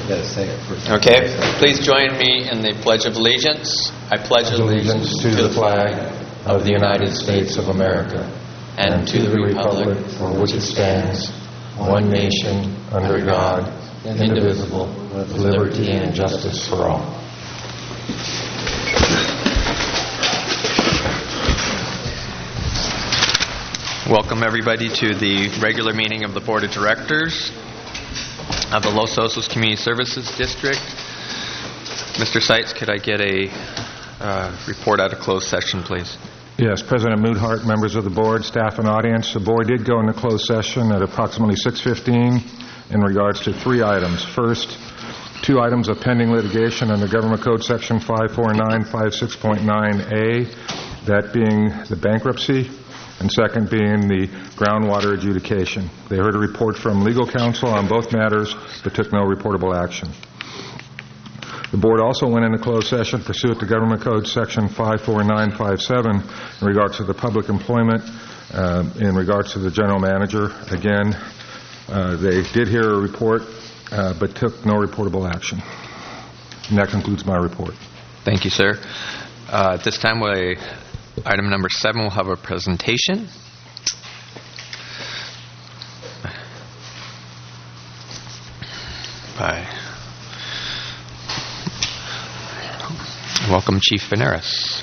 say it first. Okay, please join me in the Pledge of Allegiance. I pledge allegiance to the flag of the United States of America and to the republic for which it stands, one nation, under God, indivisible, with liberty and justice for all. Welcome everybody to the regular meeting of the Board of Directors of the Los Osos Community Services District. Mr. Seitz, could I get a report out of closed session, please? Yes, President Moodhart, members of the board, staff, and audience. The board did go into closed session at approximately 6:15 in regards to 3 items. First, 2 items of pending litigation under Government Code Section 54956.9A, that being the bankruptcy, and second being the groundwater adjudication. They heard a report from legal counsel on both matters, but took no reportable action. The board also went into closed session pursuant to Government Code Section 54957 in regards to the public employment, in regards to the general manager. Again, they did hear a report, but took no reportable action. And that concludes my report. Thank you, sir. At this time, item number 7 will have a presentation. Bye. Welcome, Chief Veneris.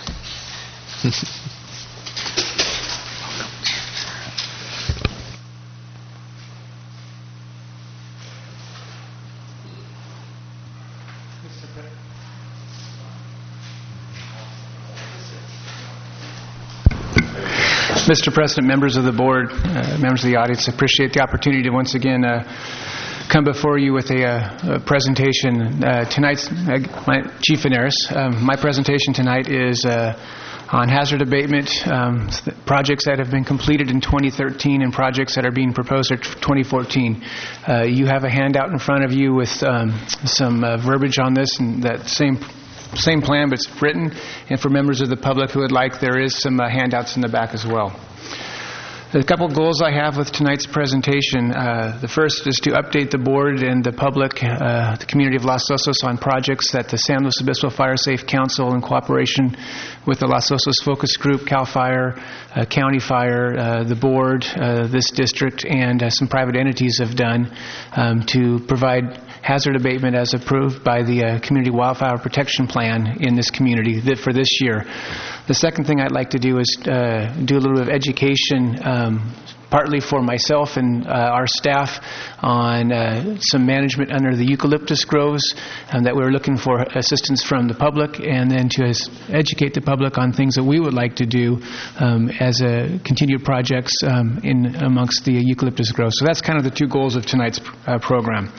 Mr. President, members of the board, members of the audience, I appreciate the opportunity to once again come before you with a presentation. Tonight's Chief Veneris. My presentation tonight is on hazard abatement, projects that have been completed in 2013 and projects that are being proposed for 2014. You have a handout in front of you with some verbiage on this, and that same plan, but it's written. And for members of the public who would like, there is some handouts in the back as well. A couple of goals I have with tonight's presentation. The first is to update the board and the public, the community of Los Osos, on projects that the San Luis Obispo Fire Safe Council, in cooperation with the Los Osos Focus Group, CAL FIRE, County Fire, the board, this district, and some private entities have done to provide hazard abatement as approved by the Community Wildfire Protection Plan in this community for this year. The second thing I'd like to do is do a little bit of education, partly for myself and our staff, on some management under the eucalyptus groves, that we're looking for assistance from the public, and then to educate the public on things that we would like to do as continued projects in amongst the eucalyptus groves. So that's kind of the 2 goals of tonight's program.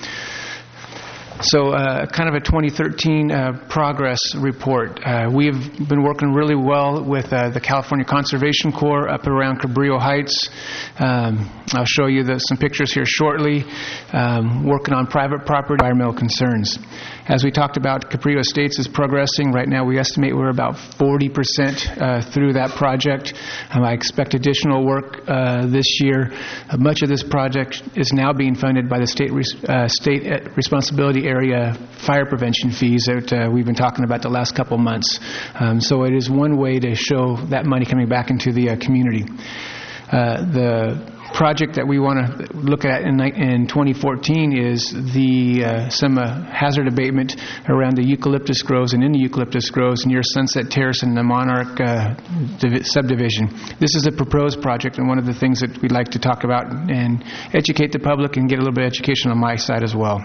So kind of a 2013 progress report. We have been working really well with the California Conservation Corps up around Cabrillo Heights. I'll show you some pictures here shortly, working on private property environmental concerns. As we talked about, Cabrillo Estates is progressing. Right now we estimate we're about 40% through that project. I expect additional work this year. Much of this project is now being funded by the state responsibility area fire prevention fees that we've been talking about the last couple months. So it is one way to show that money coming back into the community. The project that we want to look at in 2014 is some hazard abatement around the eucalyptus groves and in the eucalyptus groves near Sunset Terrace and the Monarch subdivision. This is a proposed project, and one of the things that we'd like to talk about and educate the public and get a little bit of education on my side as well.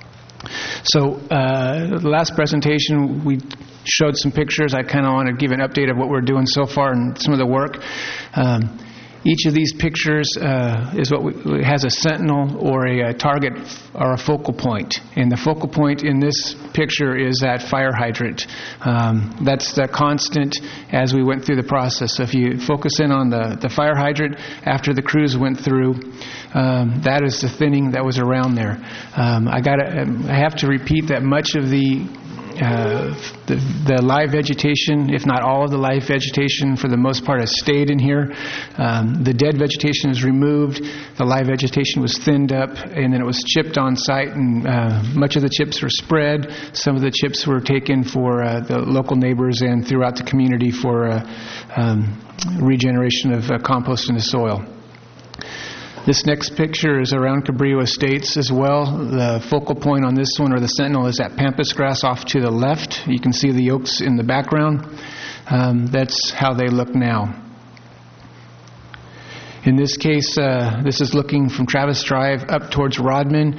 So the last presentation we showed some pictures. I kind of want to give an update of what we're doing so far and some of the work. Each of these pictures has a sentinel or a target or a focal point. And the focal point in this picture is that fire hydrant. That's the constant as we went through the process. So if you focus in on the fire hydrant after the crews went through, that is the thinning that was around there. I have to repeat that much of the The live vegetation, if not all of the live vegetation, for the most part has stayed in here. The dead vegetation is removed. The live vegetation was thinned up, and then it was chipped on site, and much of the chips were spread. Some of the chips were taken for the local neighbors and throughout the community for regeneration of compost in the soil. This next picture is around Cabrillo Estates as well. The focal point on this one, or the sentinel, is that pampas grass off to the left. You can see the oaks in the background. That's how they look now. In this case, this is looking from Travis Drive up towards Rodman.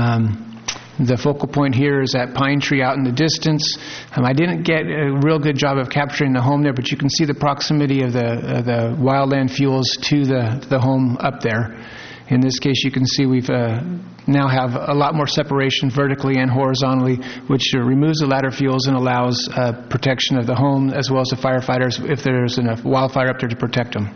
The focal point here is that pine tree out in the distance. I didn't get a real good job of capturing the home there, but you can see the proximity of the wildland fuels to the home up there. In this case, you can see we've now have a lot more separation vertically and horizontally, which removes the ladder fuels and allows protection of the home as well as the firefighters if there's enough wildfire up there to protect them.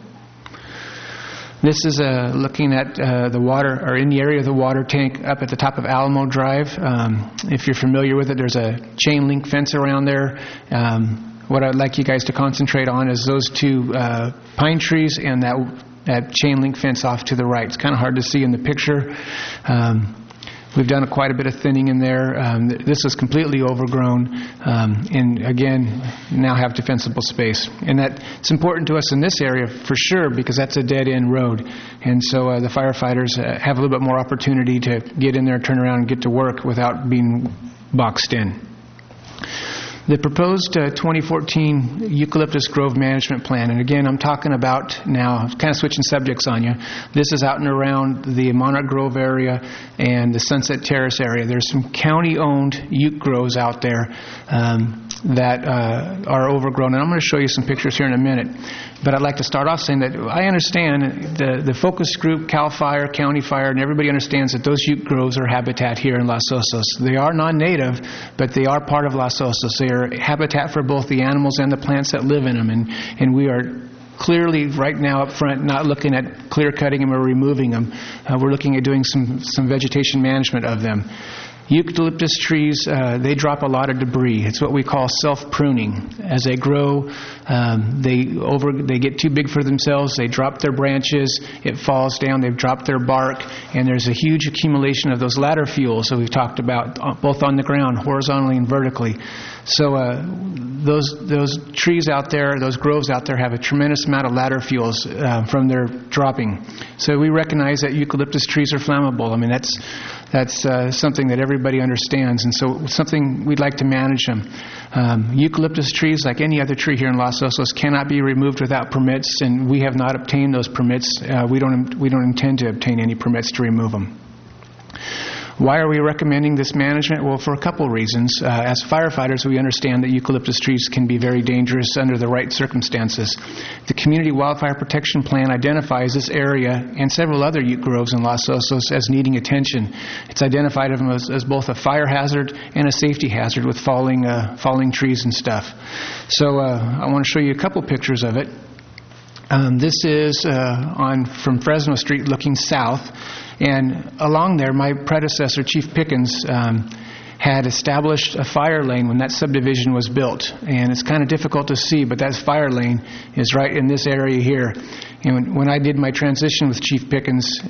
This is looking at the water, or in the area of the water tank up at the top of Alamo Drive. If you're familiar with it, there's a chain link fence around there. What I'd like you guys to concentrate on is those two pine trees and that chain link fence off to the right. It's kind of hard to see in the picture. We've done quite a bit of thinning in there. This is completely overgrown, and again, now have defensible space. And that's important to us in this area for sure, because that's a dead-end road. And so the firefighters have a little bit more opportunity to get in there, turn around, and get to work without being boxed in. The proposed 2014 Eucalyptus Grove Management Plan, and again, I'm talking about now, kind of switching subjects on you. This is out and around the Monarch Grove area and the Sunset Terrace area. There's some county-owned Euc groves out there that are overgrown, and I'm going to show you some pictures here in a minute. But I'd like to start off saying that I understand the focus group, CAL FIRE, County Fire, and everybody understands that those Euc groves are habitat here in Los Osos. They are non-native, but they are part of Los Osos. They are habitat for both the animals and the plants that live in them, and we are clearly right now up front not looking at clear cutting them or removing them. We're looking at doing some vegetation management of them. Eucalyptus trees, they drop a lot of debris. It's what we call self-pruning. As they grow, they get too big for themselves. They drop their branches. It falls down. They've dropped their bark, and there's a huge accumulation of those ladder fuels that we've talked about, both on the ground, horizontally and vertically. So those trees out there, those groves out there, have a tremendous amount of ladder fuels from their dropping. So we recognize that eucalyptus trees are flammable. I mean, that's something that everybody understands, and so something we'd like to manage them. Eucalyptus trees, like any other tree here in Los Osos, cannot be removed without permits, and we have not obtained those permits. We don't intend to obtain any permits to remove them. Why are we recommending this management? Well, for a couple reasons. As firefighters, we understand that eucalyptus trees can be very dangerous under the right circumstances. The Community Wildfire Protection Plan identifies this area and several other Euc groves in Los Osos as needing attention. It's identified them as both a fire hazard and a safety hazard with falling trees and stuff. So I want to show you a couple pictures of it. This is from Fresno Street looking south. And along there, my predecessor, Chief Pickens, had established a fire lane when that subdivision was built. And it's kind of difficult to see, but that fire lane is right in this area here. And when I did my transition with Chief Pickens,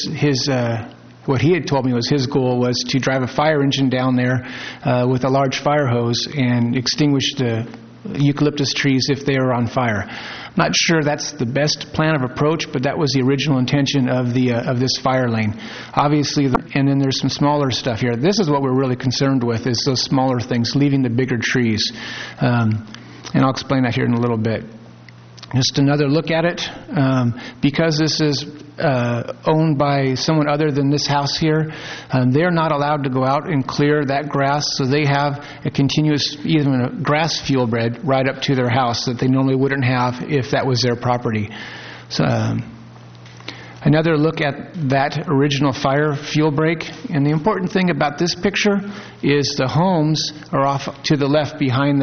what he had told me was his goal was to drive a fire engine down there with a large fire hose and extinguish the eucalyptus trees if they are on fire. I'm not sure that's the best plan of approach, but that was the original intention of this fire lane. Obviously, and then there's some smaller stuff here. This is what we're really concerned with, is those smaller things, leaving the bigger trees. And I'll explain that here in a little bit. Just another look at it. Because this is owned by someone other than this house here, they're not allowed to go out and clear that grass, so they have a continuous, even a grass fuel bed right up to their house that they normally wouldn't have if that was their property. So another look at that original fire fuel break. And the important thing about this picture is the homes are off to the left behind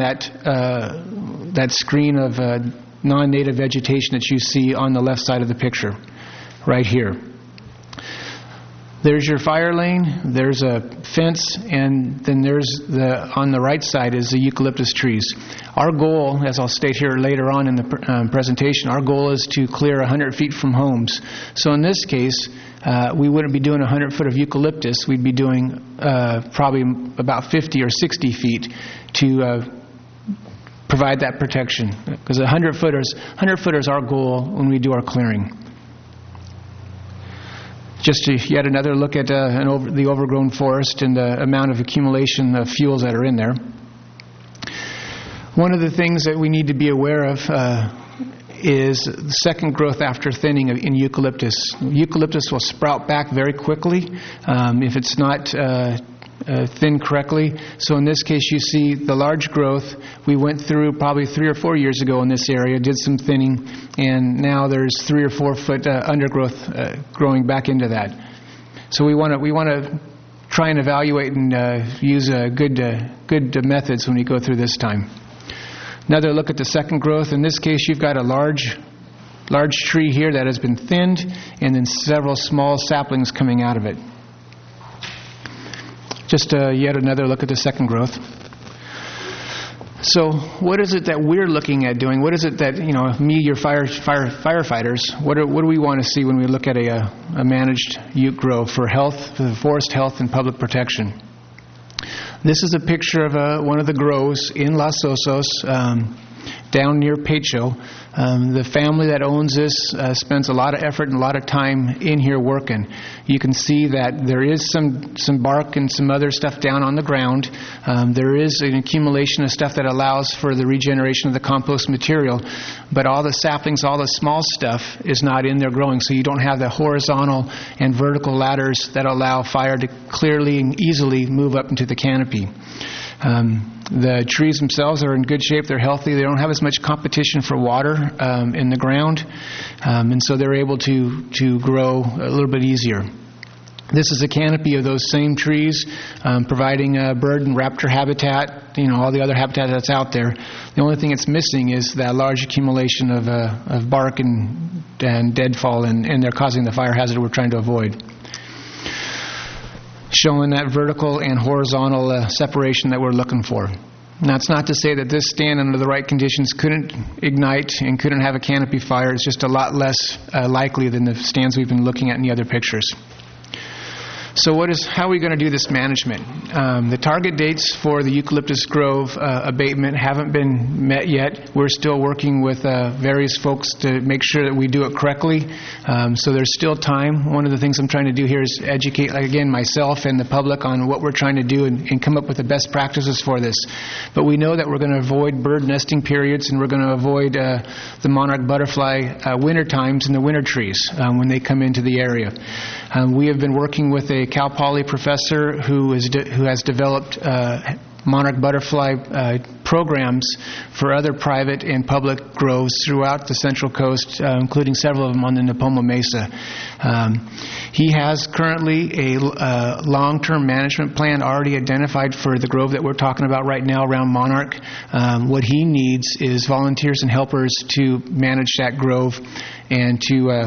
that screen of non-native vegetation that you see on the left side of the picture, right here. There's your fire lane, there's a fence, and then there's on the right side is the eucalyptus trees. Our goal, as I'll state here later on in the presentation, our goal is to clear 100 feet from homes. So in this case, we wouldn't be doing 100 foot of eucalyptus. We'd be doing probably about 50 or 60 feet to provide that protection. Because 100 footers our goal when we do our clearing. Just yet another look at the overgrown forest and the amount of accumulation of fuels that are in there. One of the things that we need to be aware of is the second growth after thinning in eucalyptus. Eucalyptus will sprout back very quickly if it's not thinned correctly. So in this case, you see the large growth. We went through probably 3 or 4 years ago in this area, did some thinning, and now there's 3 or 4 foot undergrowth growing back into that. So we want to try and evaluate and use good methods when we go through this time. Another look at the second growth. In this case, you've got a large tree here that has been thinned, and then several small saplings coming out of it. Just yet another look at the second growth. So what is it that we're looking at doing? What is it that, me, your firefighters, what do we want to see when we look at a managed ute grove for health, for the forest health and public protection? This is a picture of one of the groves in Los Osos, down near Pecho. The family that owns this spends a lot of effort and a lot of time in here working. You can see that there is some bark and some other stuff down on the ground. There is an accumulation of stuff that allows for the regeneration of the compost material, but all the saplings, all the small stuff is not in there growing, so you don't have the horizontal and vertical ladders that allow fire to clearly and easily move up into the canopy. The trees themselves are in good shape. They're healthy. They don't have as much competition for water in the ground, and so they're able to grow a little bit easier. This is a canopy of those same trees, providing bird and raptor habitat, all the other habitat that's out there. The only thing it's missing is that large accumulation of bark and deadfall, and they're causing the fire hazard we're trying to avoid. Showing that vertical and horizontal separation that we're looking for. Now, it's not to say that this stand under the right conditions couldn't ignite and couldn't have a canopy fire. It's just a lot less likely than the stands we've been looking at in the other pictures. So how are we going to do this management? The target dates for the eucalyptus grove abatement haven't been met yet. We're still working with various folks to make sure that we do it correctly. So there's still time. One of the things I'm trying to do here is educate, again, myself and the public on what we're trying to do and come up with the best practices for this. But we know that we're going to avoid bird nesting periods, and we're going to avoid the monarch butterfly winter times in the winter trees when they come into the area. We have been working with a Cal Poly professor who has developed monarch butterfly programs for other private and public groves throughout the Central Coast, including several of them on the Nipomo Mesa. He has currently a long-term management plan already identified for the grove that we're talking about right now around Monarch. What he needs is volunteers and helpers to manage that grove and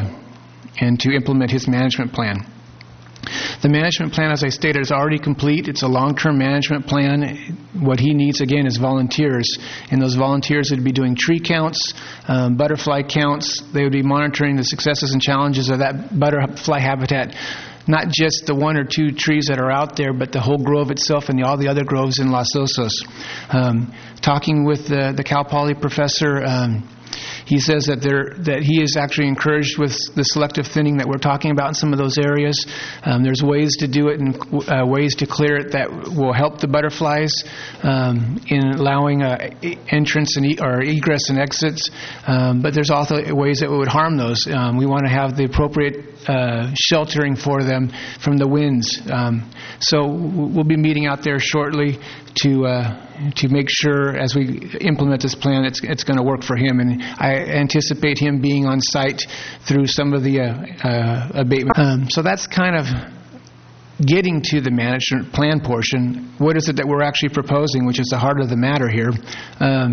to implement his management plan. The management plan, as I stated, is already complete. It's a long-term management plan. What he needs, again, is volunteers. And those volunteers would be doing tree counts, butterfly counts. They would be monitoring the successes and challenges of that butterfly habitat. Not just the 1 or 2 trees that are out there, but the whole grove itself and all the other groves in Los Osos. Talking with the Cal Poly professor, he says that he is actually encouraged with the selective thinning that we're talking about in some of those areas. There's ways to do it and ways to clear it that will help the butterflies in allowing entrance or egress and exits. But there's also ways that would harm those. We want to have the appropriate sheltering for them from the winds. So we'll be meeting out there shortly to make sure as we implement this plan it's going to work for him, and I anticipate him being on site through some of the abatement. So that's kind of getting to the management plan portion. What is it that we're actually proposing, which is the heart of the matter here?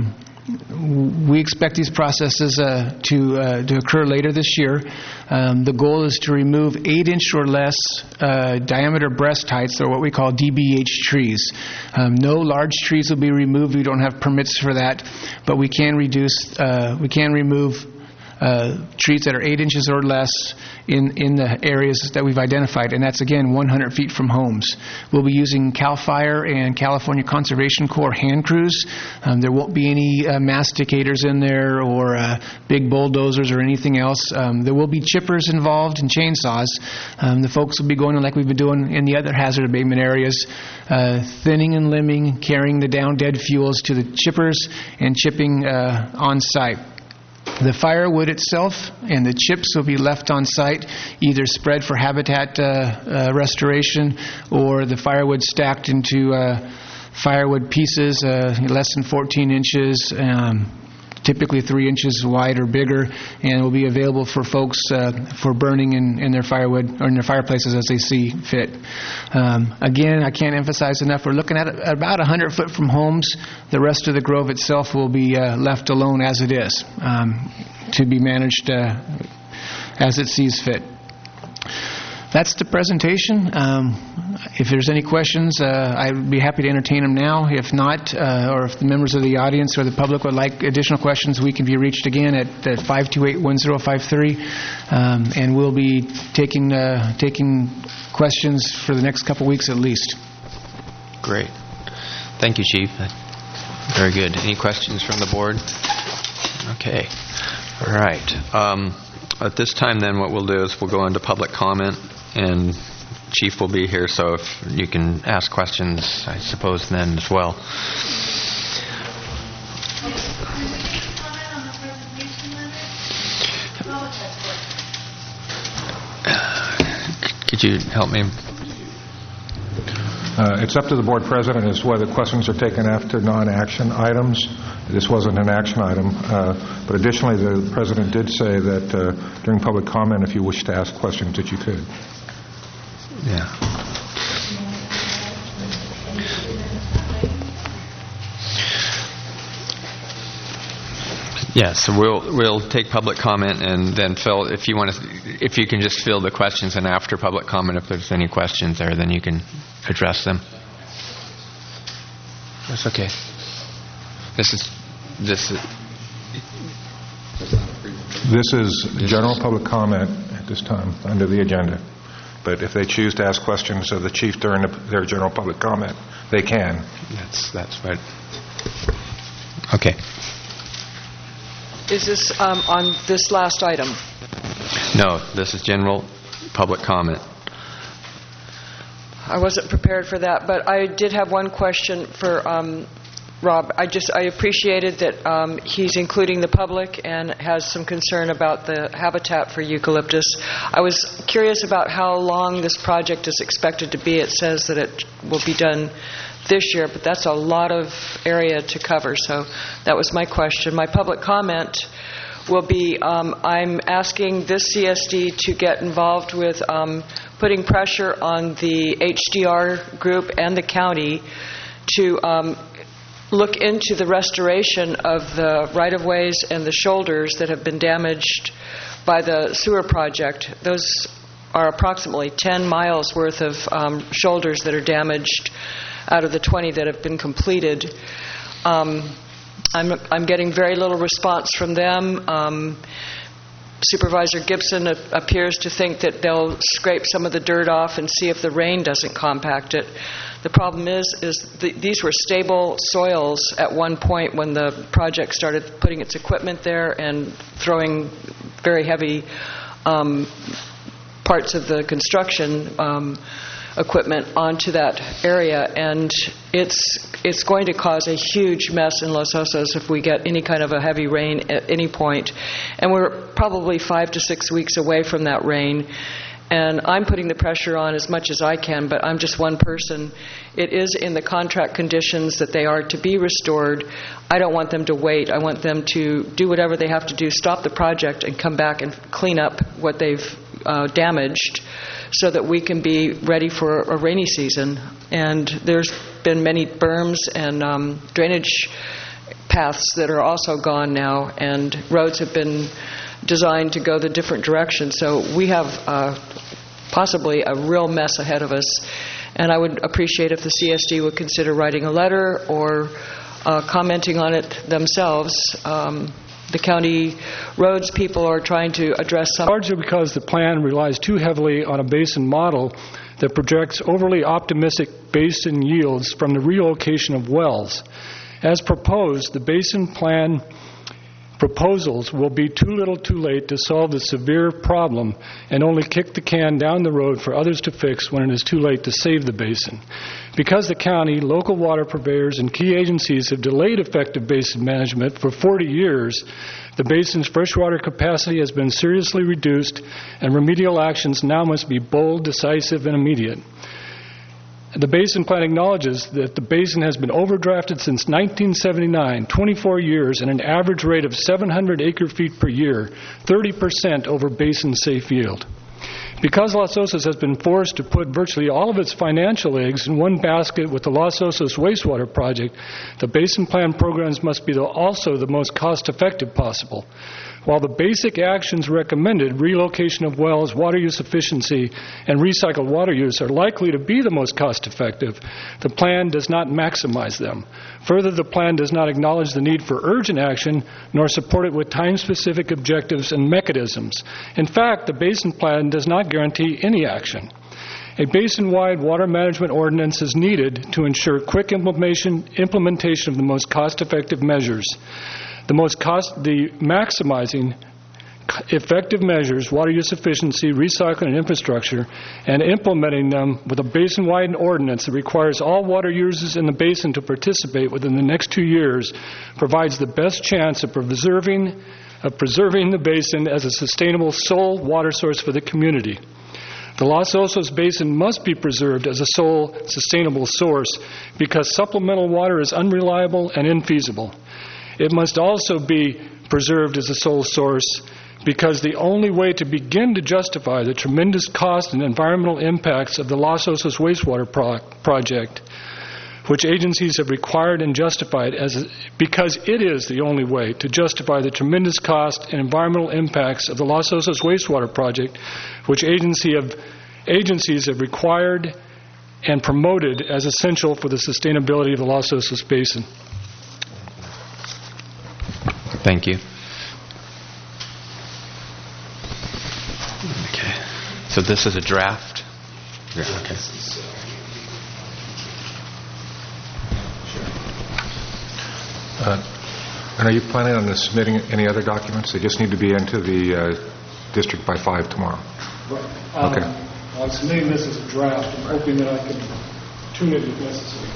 We expect these processes to occur later this year. The goal is to remove 8-inch or less diameter breast heights, or what we call DBH trees. No large trees will be removed. We don't have permits for that, but we can remove trees that are 8 inches or less in the areas that we've identified, and that's, again, 100 feet from homes. We'll be using CAL FIRE and California Conservation Corps hand crews. There won't be any masticators in there or big bulldozers or anything else. There will be chippers involved and chainsaws. The folks will be going in like we've been doing in the other hazard abatement areas, thinning and limbing, carrying the down dead fuels to the chippers and chipping on site. The firewood itself and the chips will be left on site, either spread for habitat restoration or the firewood stacked into firewood pieces less than 14 inches, typically 3 inches wide or bigger, and will be available for folks for burning in their firewood or in their fireplaces as they see fit. Again, I can't emphasize enough, we're looking at about 100 foot from homes. The rest of the grove itself will be left alone as it is, to be managed as it sees fit. That's the presentation. If there's any questions, I'd be happy to entertain them now. If not, or if the members of the audience or the public would like additional questions, we can be reached again at 528-1053, and we'll be taking questions for the next couple weeks at least. Great. Thank you, Chief. Very good. Any questions from the board? Okay. All right. At this time, then, what we'll do is we'll go into public comment, and Chief will be here, so if you can ask questions, I suppose, then as well. Could you help me? It's up to the board president as to whether questions are taken after non-action items. This wasn't an action item, but additionally, the president did say that during public comment, if you wish to ask questions, that you could. Yeah. Yeah, so we'll take public comment, and then Phil, if you can just fill the questions, and after public comment, if there's any questions there, then you can address them. That's okay. This is general public comment at this time under the agenda. But if they choose to ask questions of the chief during their general public comment, they can. That's right. Okay. Is this on this last item? No, this is general public comment. I wasn't prepared for that, but I did have one question for Rob. I appreciated that he's including the public and has some concern about the habitat for eucalyptus. I was curious about how long this project is expected to be. It says that it will be done this year, but that's a lot of area to cover, so that was my question. My public comment will be I'm asking this CSD to get involved with putting pressure on the HDR group and the county to look into the restoration of the right-of-ways and the shoulders that have been damaged by the sewer project. Those are approximately 10 miles worth of shoulders that are damaged out of the 20 that have been completed. I'm getting very little response from them. Supervisor Gibson appears to think that they'll scrape some of the dirt off and see if the rain doesn't compact it. The problem is these were stable soils at one point when the project started putting its equipment there and throwing very heavy parts of the construction equipment onto that area, and it's going to cause a huge mess in Los Osos if we get any kind of a heavy rain at any point. And we're probably 5 to 6 weeks away from that rain. And I'm putting the pressure on as much as I can, but I'm just one person. It is in the contract conditions that they are to be restored. I don't want them to wait. I want them to do whatever they have to do, stop the project, and come back and clean up what they've damaged so that we can be ready for a rainy season. And there's been many berms and drainage paths that are also gone now, and roads have been designed to go the different directions. So we have possibly a real mess ahead of us. And I would appreciate if the CSD would consider writing a letter or commenting on it themselves. The county roads people are trying to address some. Largely because the plan relies too heavily on a basin model that projects overly optimistic basin yields from the relocation of wells. As proposed, the basin plan proposals will be too little too late to solve the severe problem and only kick the can down the road for others to fix when it is too late to save the basin. Because the county, local water purveyors, and key agencies have delayed effective basin management for 40 years, the basin's freshwater capacity has been seriously reduced, and remedial actions now must be bold, decisive, and immediate. The basin plan acknowledges that the basin has been overdrafted since 1979, 24 years, at an average rate of 700 acre-feet per year, 30% over basin safe yield. Because Los Osos has been forced to put virtually all of its financial eggs in one basket with the Los Osos wastewater project, the basin plan programs must be also the most cost-effective possible. While the basic actions recommended, relocation of wells, water use efficiency, and recycled water use, are likely to be the most cost-effective, the plan does not maximize them. Further, the plan does not acknowledge the need for urgent action, nor support it with time-specific objectives and mechanisms. In fact, the basin plan does not guarantee any action. A basin-wide water management ordinance is needed to ensure quick implementation of the most cost-effective measures. The maximizing effective measures, water use efficiency, recycling, and infrastructure, and implementing them with a basin-wide ordinance that requires all water users in the basin to participate within the next 2 years provides the best chance of preserving the basin as a sustainable sole water source for the community. The Los Osos Basin must be preserved as a sole sustainable source because supplemental water is unreliable and infeasible. It must also be preserved as a sole source because the only way to begin to justify the tremendous cost and environmental impacts of the Los Osos wastewater project, which agencies have required and justified because it is the only way to justify the tremendous cost and environmental impacts of the Los Osos wastewater project, which agencies have required and promoted as essential for the sustainability of the Los Osos Basin. Thank you. Okay. So this is a draft? Yeah, okay. And are you planning on submitting any other documents? They just need to be into the district by 5 tomorrow. Okay. I'm submitting this as a draft. I'm hoping that I can tune it if necessary.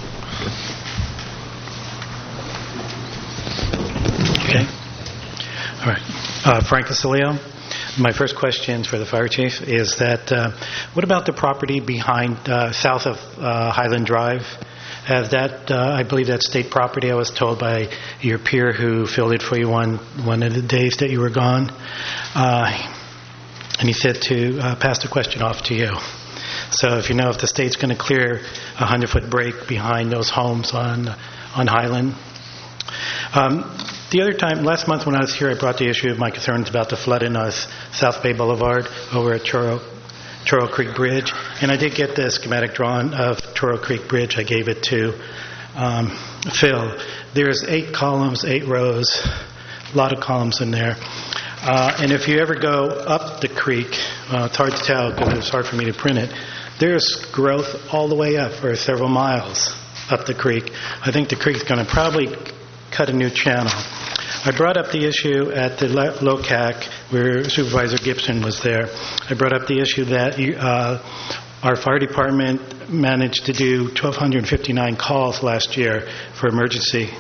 Okay. All right. Frank Casilio. My first question for the fire chief is that what about the property behind south of Highland Drive? I believe that's state property. I was told by your peer who filled it for you one of the days that you were gone. And he said to pass the question off to you. So if you know if the state's going to clear a 100-foot break behind those homes on Highland. The other time, last month when I was here, I brought the issue of my concerns about the flooding on South Bay Boulevard over at Churro Creek Bridge. And I did get the schematic drawn of Churro Creek Bridge. I gave it to Phil. There's 8 columns, 8 rows, a lot of columns in there. And if you ever go up the creek, it's hard to tell because it's hard for me to print it, there's growth all the way up for several miles up the creek. I think the creek's going to probably cut a new channel. I brought up the issue at the LOCAC where Supervisor Gibson was there. I brought up the issue that our fire department managed to do 1,259 calls last year for emergency.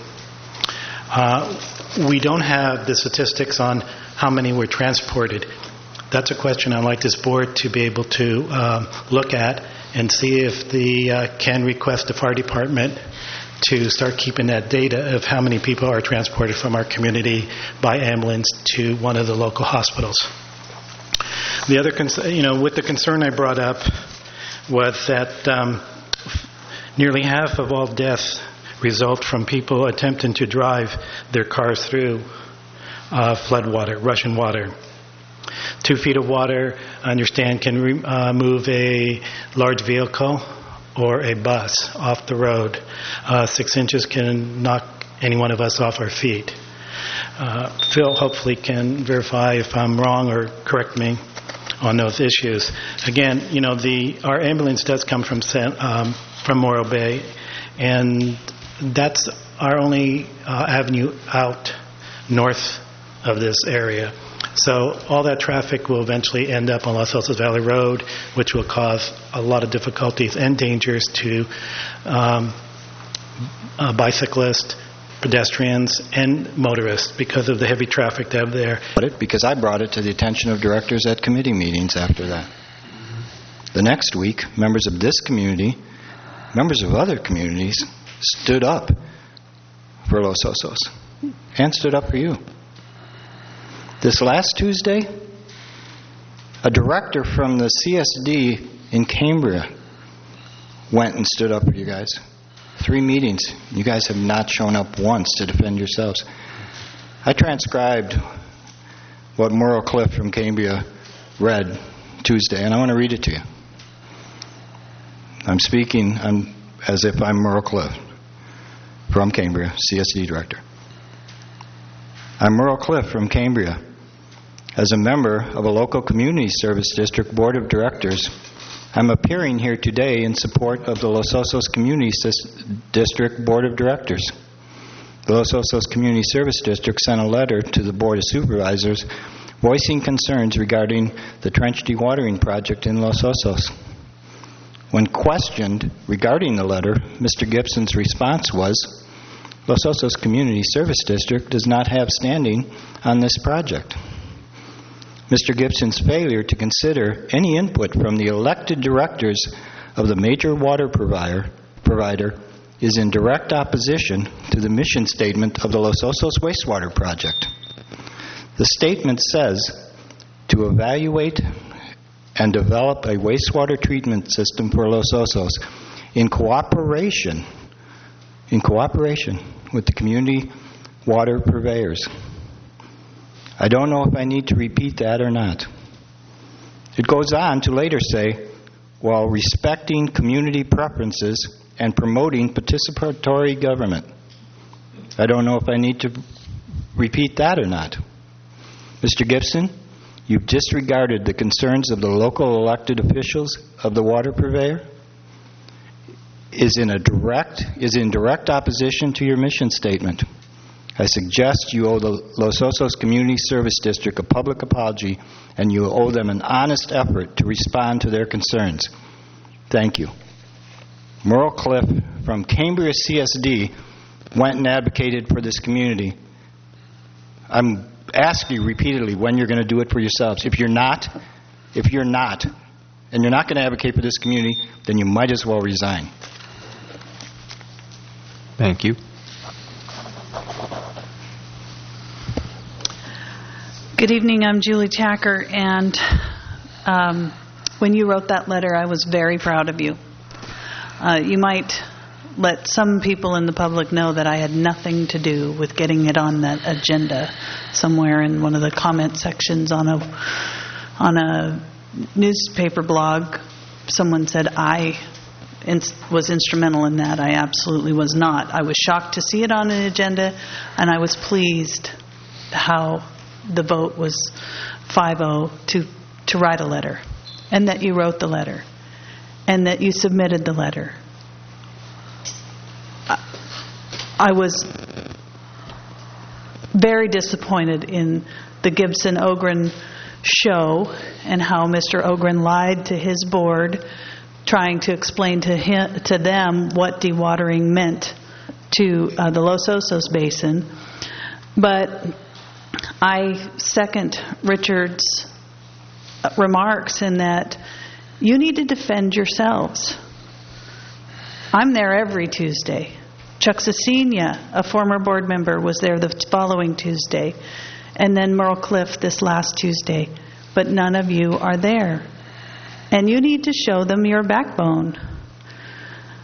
We don't have the statistics on how many were transported. That's a question I'd like this board to be able to look at and see if they can request the fire department to start keeping that data of how many people are transported from our community by ambulance to one of the local hospitals. The other with the concern I brought up was that nearly half of all deaths result from people attempting to drive their cars through flood water, Russian water. 2 feet of water, I understand, can move a large vehicle or a bus off the road. 6 inches can knock any one of us off our feet. Phil hopefully can verify if I'm wrong or correct me on those issues. Again, our ambulance does come from Morro Bay, and that's our only avenue out north of this area. So all that traffic will eventually end up on Los Osos Valley Road, which will cause a lot of difficulties and dangers to bicyclists, pedestrians, and motorists because of the heavy traffic they have there. Because I brought it to the attention of directors at committee meetings after that. The next week, members of this community, members of other communities, stood up for Los Osos and stood up for you. This last Tuesday, a director from the CSD in Cambria went and stood up for you guys. 3 meetings. You guys have not shown up once to defend yourselves. I transcribed what Merle Cliff from Cambria read Tuesday, and I want to read it to you. I'm speaking as if I'm Merle Cliff from Cambria, CSD director. I'm Merle Cliff from Cambria. As a member of a local community service district board of directors, I'm appearing here today in support of the Los Osos Community District Board of Directors. The Los Osos Community Service District sent a letter to the Board of Supervisors voicing concerns regarding the trench dewatering project in Los Osos. When questioned regarding the letter, Mr. Gibson's response was, Los Osos Community Service District does not have standing on this project. Mr. Gibson's failure to consider any input from the elected directors of the major water provider is in direct opposition to the mission statement of the Los Osos wastewater project. The statement says to evaluate and develop a wastewater treatment system for Los Osos in cooperation with the community water purveyors. I don't know if I need to repeat that or not. It goes on to later say, while respecting community preferences and promoting participatory government. I don't know if I need to repeat that or not. Mr. Gibson, you've disregarded the concerns of the local elected officials of the water purveyor, is in direct opposition to your mission statement. I suggest you owe the Los Osos Community Service District a public apology, and you owe them an honest effort to respond to their concerns. Thank you. Merle Cliff from Cambria CSD went and advocated for this community. I'm asking you repeatedly when you're going to do it for yourselves. If you're not, and you're not going to advocate for this community, then you might as well resign. Thank you. Good evening, I'm Julie Tacker, and when you wrote that letter, I was very proud of you. You might let some people in the public know that I had nothing to do with getting it on that agenda. Somewhere in one of the comment sections on a newspaper blog, someone said I was instrumental in that. I absolutely was not. I was shocked to see it on an agenda, and I was pleased how the vote was 5-0 to write a letter, and that you wrote the letter, and that you submitted the letter. I was very disappointed in the Gibson-Ogren show and how Mr. Ogren lied to his board, trying to explain to them what dewatering meant to the Los Osos Basin. But I second Richard's remarks in that you need to defend yourselves. I'm there every Tuesday. Chuck Cecina, a former board member, was there the following Tuesday, and then Merle Cliff this last Tuesday. But none of you are there. And you need to show them your backbone.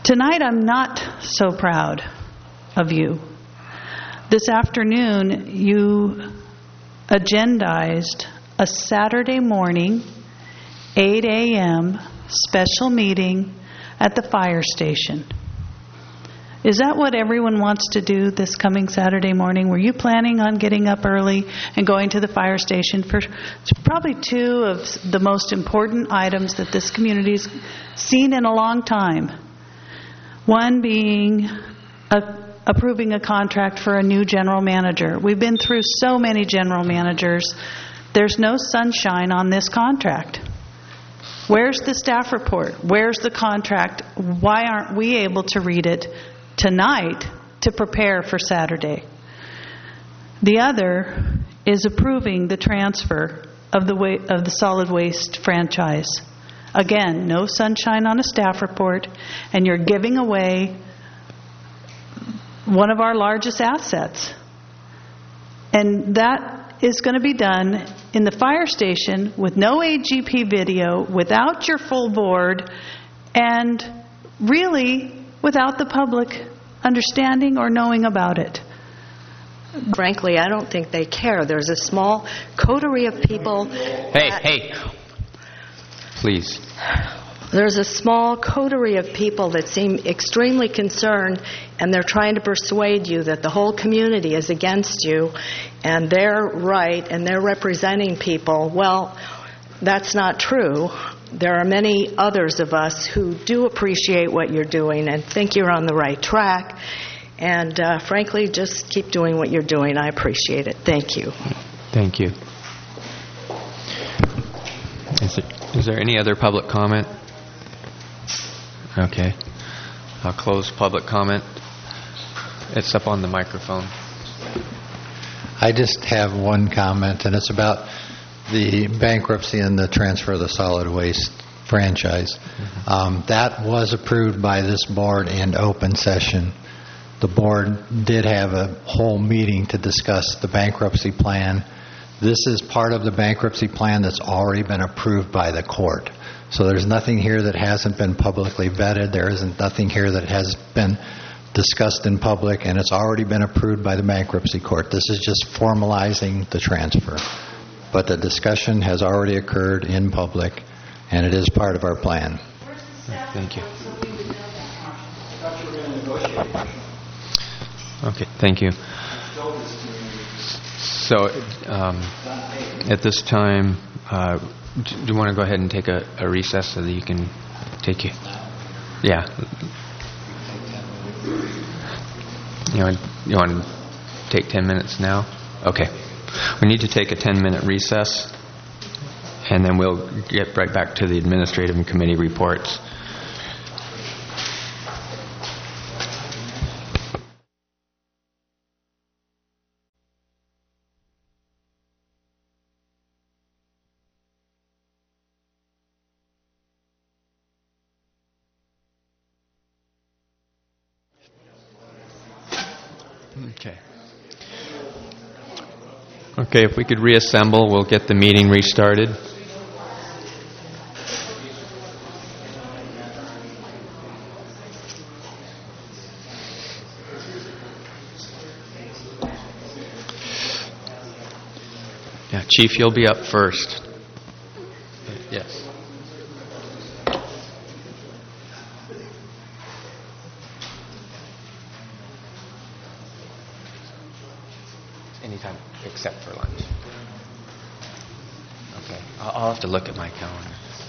Tonight, I'm not so proud of you. This afternoon, you agendized a Saturday morning, 8 a.m. special meeting at the fire station. Is that what everyone wants to do this coming Saturday morning? Were you planning on getting up early and going to the fire station for probably two of the most important items that this community's seen in a long time? One being approving a contract for a new general manager. We've been through so many general managers. There's no sunshine on this contract. Where's the staff report? Where's the contract? Why aren't we able to read it tonight to prepare for Saturday? The other is approving the transfer of the solid waste franchise. Again, no sunshine on a staff report, and you're giving away one of our largest assets. And that is going to be done in the fire station with no AGP video, without your full board, and really without the public understanding or knowing about it. Frankly, I don't think they care. There's a small coterie of people... Hey, please. There's a small coterie of people that seem extremely concerned, and they're trying to persuade you that the whole community is against you, and they're right, and they're representing people. Well, that's not true. There are many others of us who do appreciate what you're doing and think you're on the right track. And frankly, just keep doing what you're doing. I appreciate it. Thank you. Thank you. Is there any other public comment? Okay. I'll close public comment. It's up on the microphone. I just have one comment, and it's about the bankruptcy and the transfer of the solid waste franchise. That was approved by this board in open session. The board did have a whole meeting to discuss the bankruptcy plan. This is part of the bankruptcy plan that's already been approved by the court. So there's nothing here that hasn't been publicly vetted. There isn't nothing here that has been discussed in public, and it's already been approved by the bankruptcy court. This is just formalizing the transfer. But the discussion has already occurred in public, and it is part of our plan. Thank you. Okay, thank you. So, at this time, do you want to go ahead and take a recess so that you can take it? Yeah. You want to take 10 minutes now? Okay. We need to take a 10-minute recess, and then we'll get right back to the administrative and committee reports. Okay, if we could reassemble, we'll get the meeting restarted. Yeah, Chief, you'll be up first. Yes. Anytime except for lunch. Okay. I'll have to look at my calendar.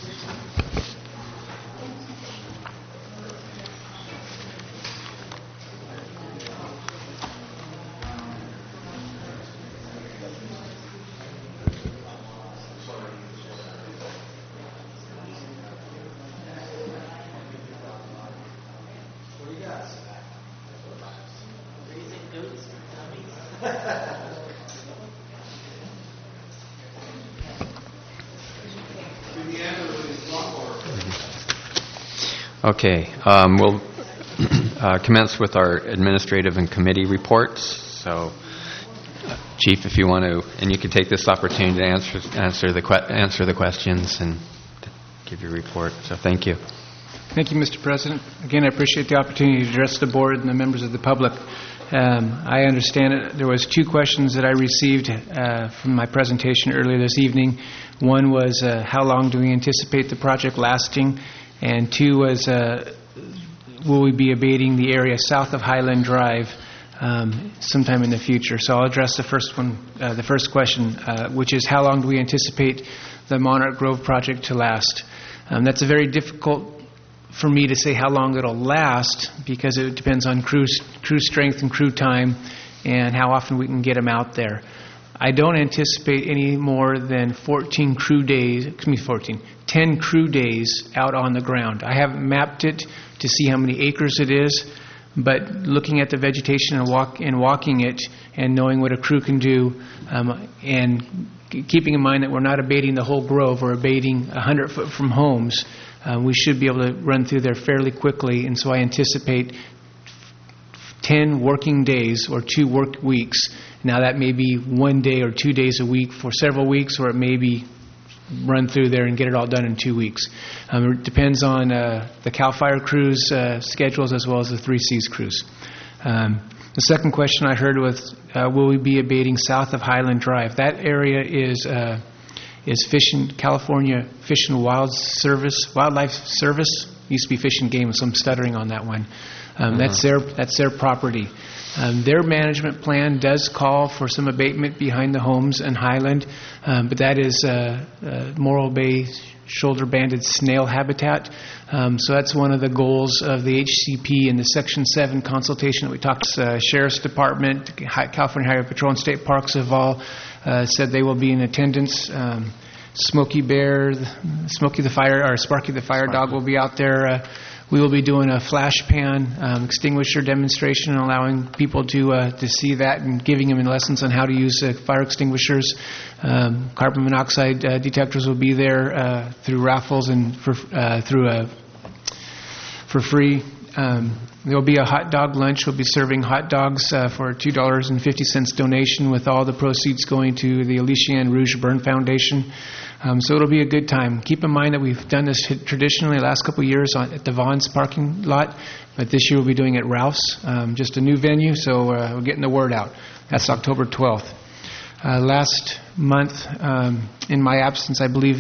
Okay, we'll commence with our administrative and committee reports. So, Chief, if you want to, and you can take this opportunity to answer the questions and give your report. So, thank you. Thank you, Mr. President. Again, I appreciate the opportunity to address the board and the members of the public. I understand it. There was 2 questions that I received from my presentation earlier this evening. One was, how long do we anticipate the project lasting? And 2 was, will we be abating the area south of Highland Drive sometime in the future? So I'll address the first one, the first question, which is, how long do we anticipate the Monarch Grove project to last? That's a very difficult for me to say how long it'll last, because it depends on crew strength and crew time and how often we can get them out there. I don't anticipate any more than 10 crew days out on the ground. I haven't mapped it to see how many acres it is, but looking at the vegetation and walking it and knowing what a crew can do, and keeping in mind that we're not abating the whole grove, we're abating 100 foot from homes, we should be able to run through there fairly quickly, and so I anticipate 10 working days or 2 work weeks. Now that may be 1 day or 2 days a week for several weeks, or it may be run through there and get it all done in 2 weeks. It depends on the CAL FIRE crews' schedules as well as the 3Cs crews. The second question I heard was, will we be abating south of Highland Drive? That area is California Fish and Wildlife Service. Used to be Fish and Game, so I'm stuttering on that one. That's their property. Their management plan does call for some abatement behind the homes in Highland, but that is Morro Bay shoulder-banded snail habitat. So that's one of the goals of the HCP in the Section 7 consultation that we talked to. Sheriff's Department, California Highway Patrol, and State Parks have all said they will be in attendance. Sparky the Fire Dog will be out there. We will be doing a flash pan extinguisher demonstration, allowing people to see that and giving them lessons on how to use fire extinguishers. Carbon monoxide detectors will be there through raffles and for free. There will be a hot dog lunch. We'll be serving hot dogs for a $2.50 donation, with all the proceeds going to the Alicia Ann Rouge Burn Foundation. So it'll be a good time. Keep in mind that we've done this traditionally the last couple of years at the Vaughn's parking lot, but this year we'll be doing it at Ralph's, just a new venue, so we're getting the word out. That's October 12th. Last month, in my absence, I believe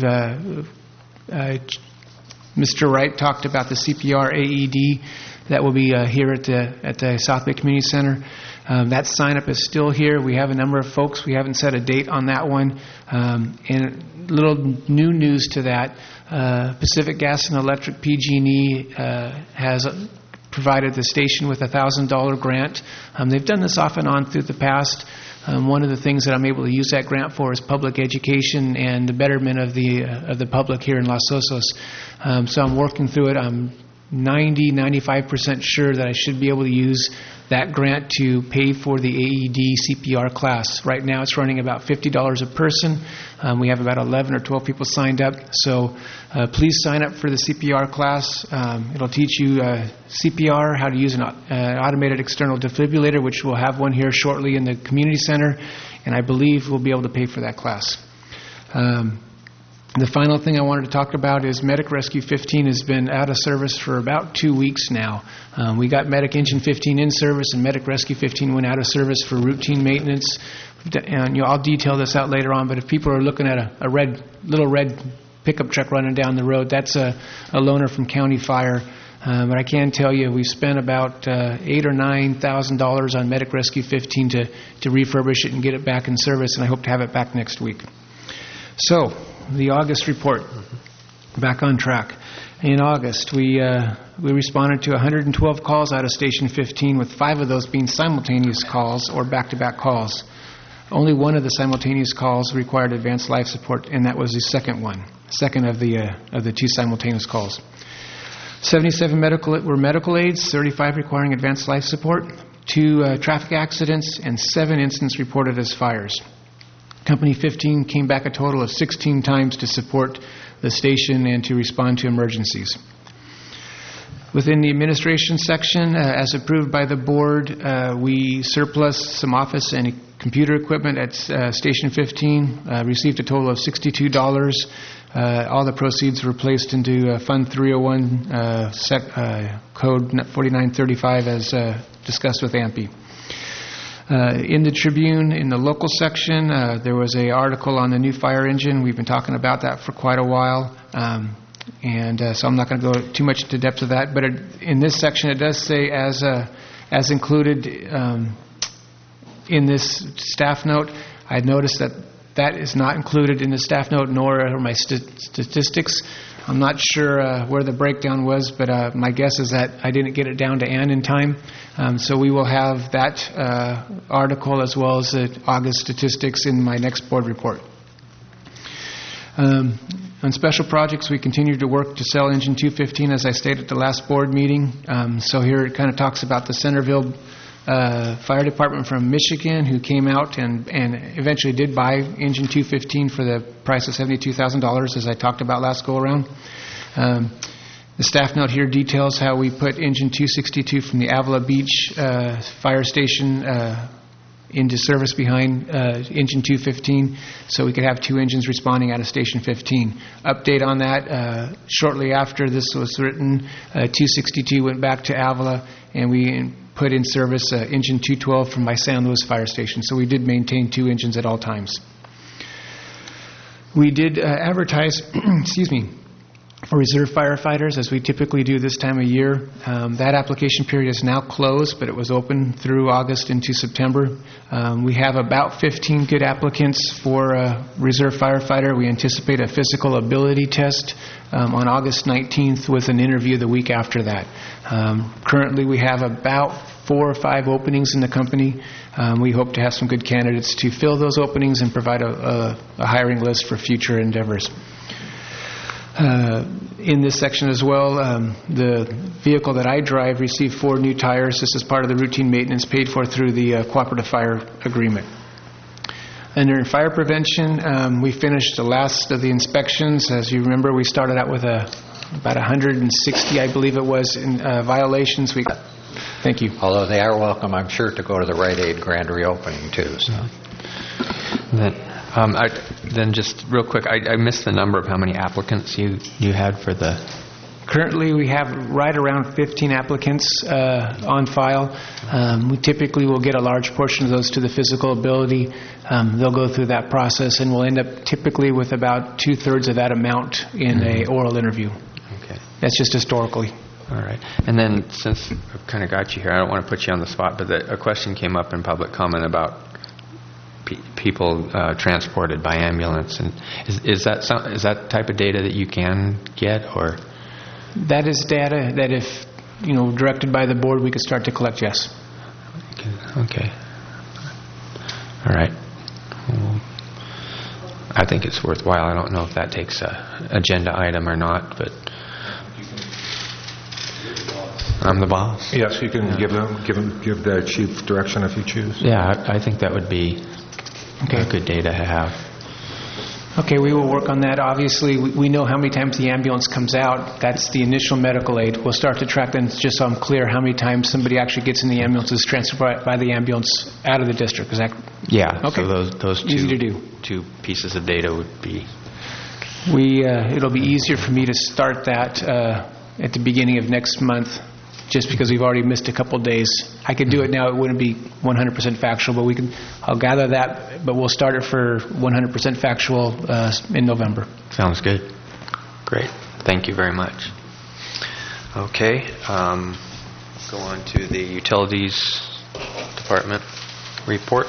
Mr. Wright talked about the CPR AED that will be here at the South Bay Community Center. That sign-up is still here. We have a number of folks. We haven't set a date on that one. And little new news to that, Pacific Gas and Electric, PG&E, has provided the station with a $1,000 grant. They've done this off and on through the past. One of the things that I'm able to use that grant for is public education and the betterment of the public here in Los Osos. So I'm working through it. I'm 95% sure that I should be able to use that grant to pay for the AED CPR class. Right now it's running about $50 a person. We have about 11 or 12 people signed up. So please sign up for the CPR class. It'll teach you CPR, how to use an automated external defibrillator, which we'll have one here shortly in the community center, and I believe we'll be able to pay for that class. The final thing I wanted to talk about is Medic Rescue 15 has been out of service for about 2 weeks now. We got Medic Engine 15 in service, and Medic Rescue 15 went out of service for routine maintenance. And I'll detail this out later on, but if people are looking at a little red pickup truck running down the road, that's a loaner from County Fire. But I can tell you we've spent about $8,000 or $9,000 on Medic Rescue 15 to refurbish it and get it back in service, and I hope to have it back next week. So, the August report, back on track. In August, we responded to 112 calls out of Station 15, with 5 of those being simultaneous calls or back-to-back calls. Only one of the simultaneous calls required advanced life support, and that was the second of the 2 simultaneous calls. 77 were medical aids, 35 requiring advanced life support, 2 traffic accidents, and 7 incidents reported as fires. Company 15 came back a total of 16 times to support the station and to respond to emergencies. Within the administration section, as approved by the board, we surplus some office and computer equipment at Station 15, received a total of $62. All the proceeds were placed into Fund 301, Code 4935, as discussed with AMPI. In the Tribune, in the local section, there was an article on the new fire engine. We've been talking about that for quite a while, so I'm not going to go too much into depth of that. But in this section, it does say, as included in this staff note, I noticed that is not included in the staff note, nor are my statistics. I'm not sure where the breakdown was, but my guess is that I didn't get it down to Ann in time. So we will have that article as well as the August statistics in my next board report. On special projects, we continue to work to sell Engine 215, as I stated at the last board meeting. So here it kind of talks about the Centerville Fire Department from Michigan, who came out and eventually did buy Engine 215 for the price of $72,000, as I talked about last go-around. The staff note here details how we put Engine 262 from the Avila Beach Fire Station into service behind Engine 215, so we could have two engines responding out of Station 15. Update on that, shortly after this was written, 262 went back to Avila, and we put in service Engine 212 from my San Luis Fire Station, so we did maintain two engines at all times. We did advertise, for reserve firefighters, as we typically do this time of year. That application period is now closed, but it was open through August into September. We have about 15 good applicants for a reserve firefighter. We anticipate a physical ability test on August 19th with an interview the week after that. Currently, we have about 4 or 5 openings in the company. We hope to have some good candidates to fill those openings and provide a hiring list for future endeavors. In this section as well, the vehicle that I drive received 4 new tires. This is part of the routine maintenance paid for through the cooperative fire agreement. Under fire prevention, we finished the last of the inspections. As you remember, we started out with about 160, I believe it was, in violations. Thank you. Although they are welcome, I'm sure, to go to the Rite Aid grand reopening, too. So. Then just real quick, I missed the number of how many applicants you had for the... Currently, we have right around 15 applicants on file. We typically will get a large portion of those to the physical ability. They'll go through that process, and we'll end up typically with about 2/3 of that amount in an oral interview. Okay. That's just historically. All right. And then, since I've kind of got you here, I don't want to put you on the spot, but a question came up in public comment about people transported by ambulance, and is that type of data that you can get, or? That is data that, if directed by the board, we could start to collect. Yes. Okay. All right. Well, I think it's worthwhile. I don't know if that takes a agenda item or not, but I'm the boss. Yes, you can give the chief direction if you choose. Yeah, I think that would be good data to have. Okay, we will work on that. Obviously, we know how many times the ambulance comes out. That's the initial medical aid. We'll start to track them, just so I'm clear, how many times somebody actually gets in the ambulance, is transferred by the ambulance out of the district. Is that? Yeah. Okay. So those easy to do. 2 pieces of data would be. It'll be easier for me to start that at the beginning of next month, just because we've already missed a couple days. I could do it now. It wouldn't be 100% factual, but I'll gather that, but we'll start it for 100% factual in November. Sounds good. Great. Thank you very much. Okay. Go on to the Utilities Department report.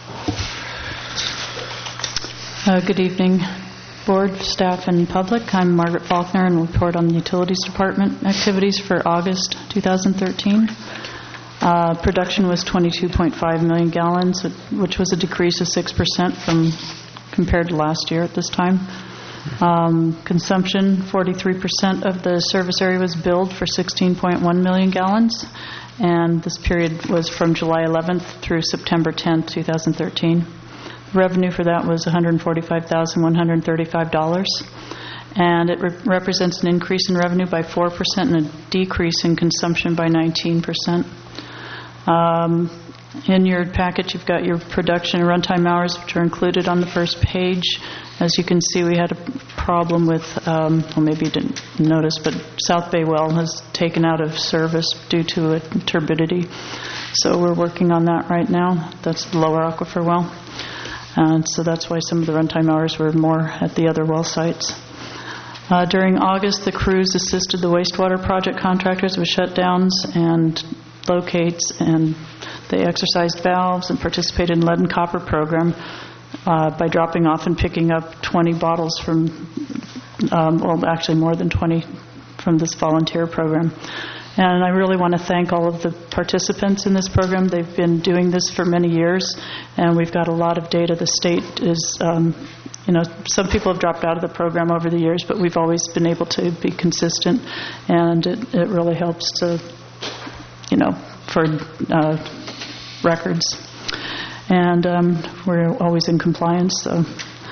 Good evening, Board, staff, and public. I'm Margaret Faulkner, and report on the Utilities Department activities for August 2013. Production was 22.5 million gallons, which was a decrease of 6% compared to last year at this time. Consumption, 43% of the service area was billed for 16.1 million gallons, and this period was from July 11th through September 10th, 2013. Revenue for that was $145,135, and it represents an increase in revenue by 4% and a decrease in consumption by 19%. In your packet, you've got your production and runtime hours, which are included on the first page. As you can see, we had a problem with, well, maybe you didn't notice, but South Bay Well has taken out of service due to a turbidity. So we're working on that right now. That's the lower aquifer well. And so that's why some of the runtime hours were more at the other well sites. During August, the crews assisted the wastewater project contractors with shutdowns and locates, and they exercised valves and participated in lead and copper program by dropping off and picking up 20 bottles from, well, actually more than 20 from this volunteer program. And I really want to thank all of the participants in this program. They've been doing this for many years, and we've got a lot of data. The state is, some people have dropped out of the program over the years, but we've always been able to be consistent, and it really helps to, for records. And we're always in compliance. So,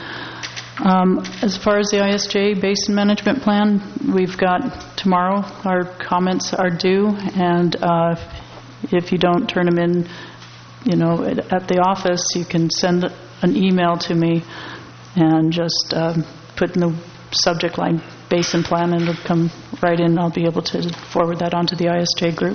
as far as the ISJ Basin Management Plan, we've got tomorrow. Our comments are due, and if you don't turn them in, at the office, you can send an email to me and just put in the subject line Basin Plan, and it'll come right in. I'll be able to forward that onto the ISJ group.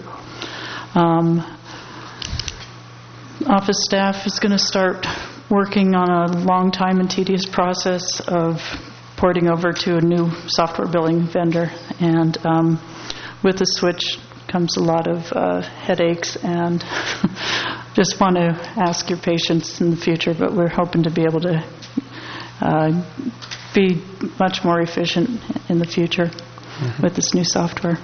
Office staff is going to start working on a long time and tedious process of porting over to a new software billing vendor. And with the switch comes a lot of headaches, and just want to ask your patience in the future, but we're hoping to be able to be much more efficient in the future with this new software.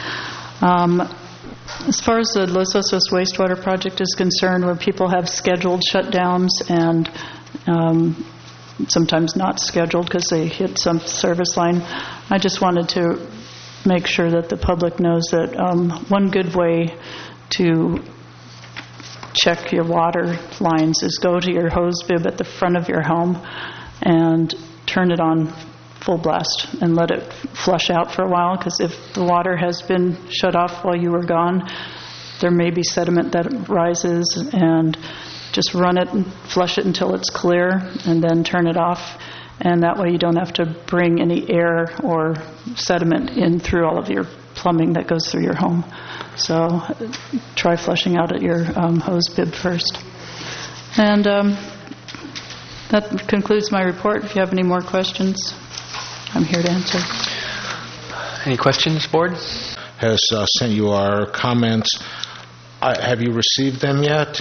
As far as the Los Osos wastewater project is concerned, where people have scheduled shutdowns and sometimes not scheduled because they hit some service line, I just wanted to make sure that the public knows that one good way to check your water lines is go to your hose bib at the front of your home and turn it on full blast and let it flush out for a while, because if the water has been shut off while you were gone, there may be sediment that rises, and just run it and flush it until it's clear and then turn it off, and that way you don't have to bring any air or sediment in through all of your plumbing that goes through your home. So try flushing out at your hose bib first. And that concludes my report. If you have any more questions, I'm here to answer. Any questions, Board? Has sent you our comments. Have you received them yet?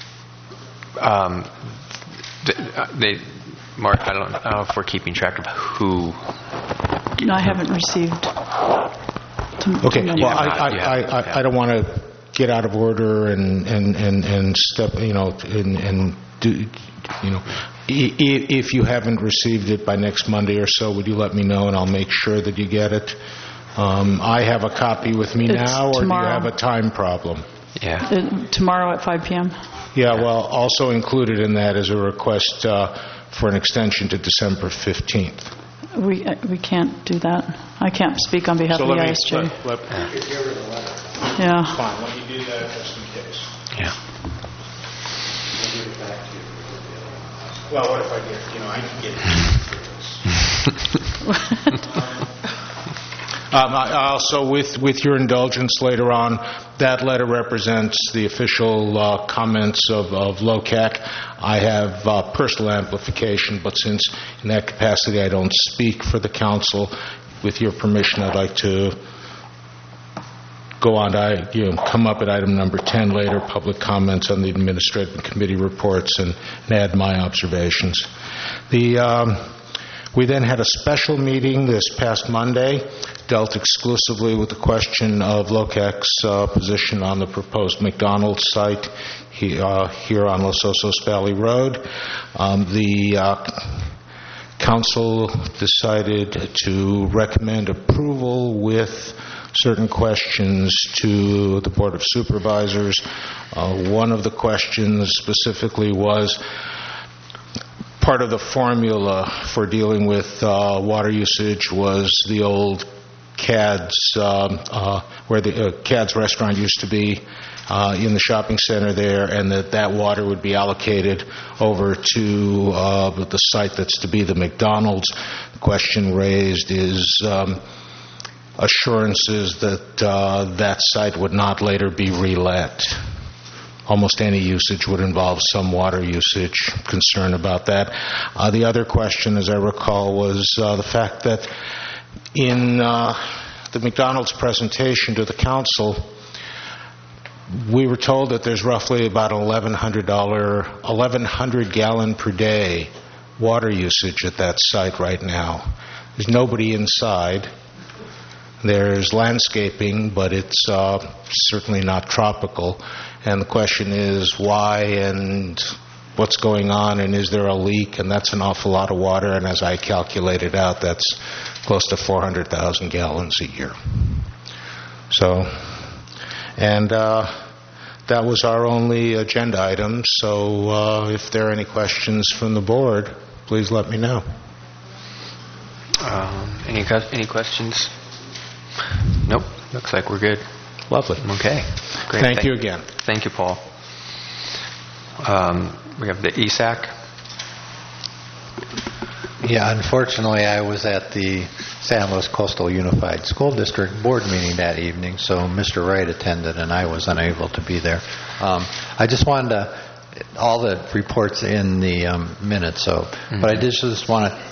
Mark, I don't know if we're keeping track of who. No, I haven't received. Okay. Well, I don't want to get out of order and step, and do, If you haven't received it by next Monday or so, would you let me know, and I'll make sure that you get it? I have a copy with me now, or tomorrow. Do you have a time problem? Yeah. Tomorrow at 5 p.m. Yeah, well, also included in that is a request for an extension to December 15th. We can't do that. I can't speak on behalf of the ISJ. If you ever the letter. Yeah. Fine, let me do that just in case. Yeah. I'll give it back to you. Well, what if I get, I can get it. Also, with your indulgence later on, that letter represents the official comments of LOCAC. I have personal amplification, but since in that capacity I don't speak for the council, with your permission, I'd like to go on to come up at item number 10 later, public comments on the administrative committee reports, and add my observations. We then had a special meeting this past Monday, dealt exclusively with the question of LOCAC's position on the proposed McDonald's site here on Los Osos Valley Road. The council decided to recommend approval with certain questions to the Board of Supervisors. One of the questions specifically was part of the formula for dealing with water usage was the old where the CAD's restaurant used to be, in the shopping center there, and that water would be allocated over to the site that's to be the McDonald's. The question raised is assurances that that site would not later be relet. Almost any usage would involve some water usage. Concern about that. The other question, as I recall, was the fact that in the McDonald's presentation to the council, we were told that there's roughly about 1,100 gallon per day water usage at that site right now. There's nobody inside. There's landscaping, but it's certainly not tropical. And the question is why and what's going on, and is there a leak? And that's an awful lot of water, and as I calculated out, that's close to 400,000 gallons a year. So, and that was our only agenda item. So if there are any questions from the board, please let me know. Any questions? Nope. Looks like we're good. Lovely. Okay. Great. Thank you again. Thank you, Paul. We have the ESAC. Yeah, unfortunately, I was at the San Luis Coastal Unified School District board meeting that evening, so Mr. Wright attended and I was unable to be there. I just wanted to, all the reports in the minutes, so, but I just want to,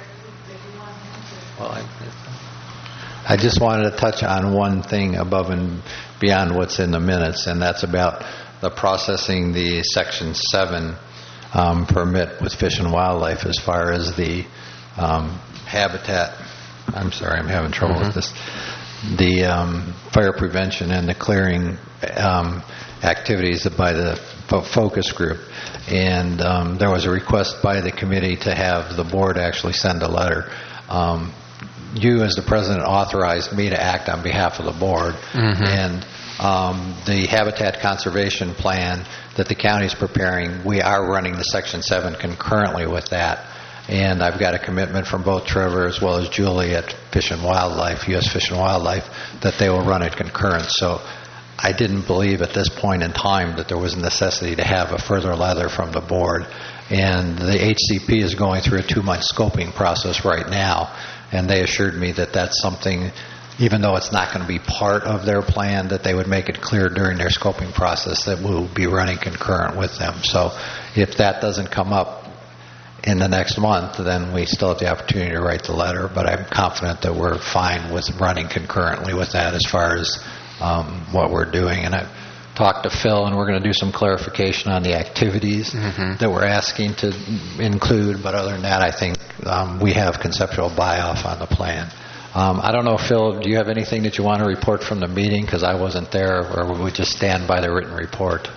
I just wanted to touch on one thing above and beyond what's in the minutes, and that's about the processing the Section 7 permit with Fish and Wildlife as far as the habitat. I'm sorry, I'm having trouble with this. The fire prevention and the clearing activities by the focus group. And there was a request by the committee to have the board actually send a letter. You, as the president, authorized me to act on behalf of the board, and the habitat conservation plan that the county is preparing, we are running the Section 7 concurrently with that. And I've got a commitment from both Trevor as well as Julie at Fish and Wildlife, U.S. Fish and Wildlife, that they will run it concurrent. So I didn't believe at this point in time that there was a necessity to have a further letter from the board. And the HCP is going through a 2-month scoping process right now. And they assured me that that's something, even though it's not going to be part of their plan, that they would make it clear during their scoping process that we'll be running concurrent with them. So if that doesn't come up in the next month, then we still have the opportunity to write the letter. But I'm confident that we're fine with running concurrently with that as far as what we're doing. And I've talked to Phil, and we're going to do some clarification on the activities that we're asking to include. But other than that, I think we have conceptual buy-off on the plan. I don't know, Phil, do you have anything that you want to report from the meeting? Because I wasn't there, or would we just stand by the written report?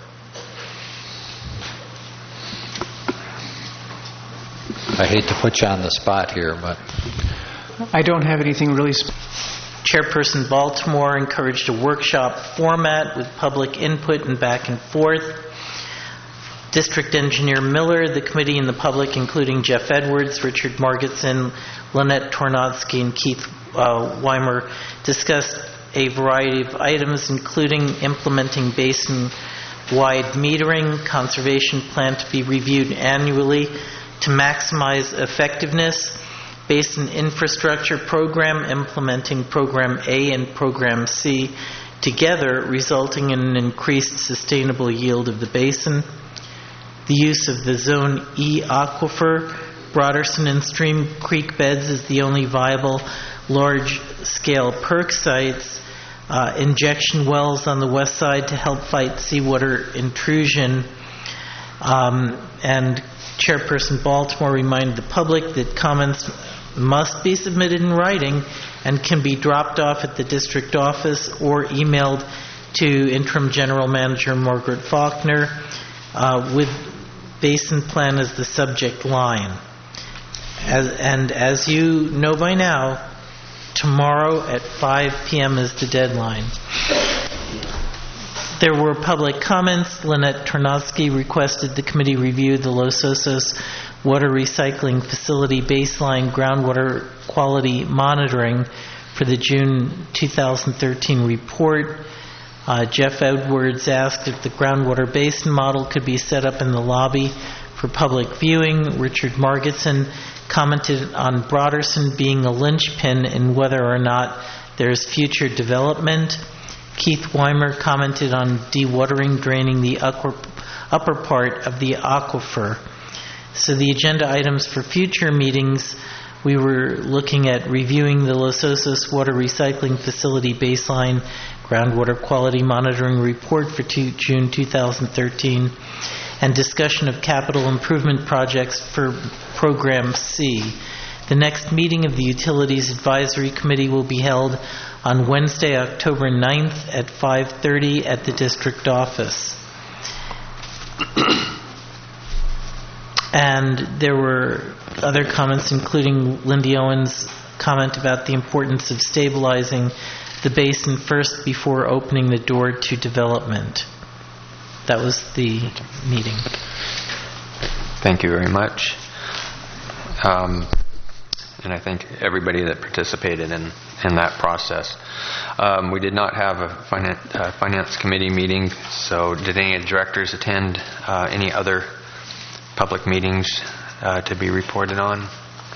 I hate to put you on the spot here, but... I don't have anything really... Chairperson Baltimore encouraged a workshop format with public input and back and forth. District Engineer Miller, the committee, and the public, including Jeff Edwards, Richard Margetson, Lynette Tornotsky, and Keith Weimer, discussed a variety of items, including implementing basin-wide metering, conservation plan to be reviewed annually to maximize effectiveness, basin infrastructure program, implementing Program A and Program C together, resulting in an increased sustainable yield of the basin. The use of the Zone E aquifer, Broderson and Stream Creek beds is the only viable large-scale perk sites. Injection wells on the west side to help fight seawater intrusion. And Chairperson Baltimore reminded the public that comments must be submitted in writing and can be dropped off at the district office or emailed to Interim General Manager Margaret Faulkner with basin plan as the subject line. As you know by now, tomorrow at 5 p.m. is the deadline. There were public comments. Lynette Tornotsky requested the committee review the Los Osos water recycling facility baseline groundwater quality monitoring for the June 2013 report. Jeff Edwards asked if the groundwater basin model could be set up in the lobby for public viewing. Richard Margetson commented on Broderson being a linchpin in whether or not there's future development. Keith Weimer commented on dewatering draining the upper part of the aquifer. So the agenda items for future meetings, we were looking at reviewing the Los Osos Water Recycling Facility baseline groundwater quality monitoring report for June 2013 and discussion of capital improvement projects for Program C. The next meeting of the Utilities Advisory Committee will be held on Wednesday, October 9th at 5:30 at the district office. And there were other comments, including Lindy Owen's comment about the importance of stabilizing the basin first before opening the door to development. That was the meeting. Thank you very much. And I thank everybody that participated in that process. We did not have a finance committee meeting, so did any of the directors attend any other public meetings to be reported on?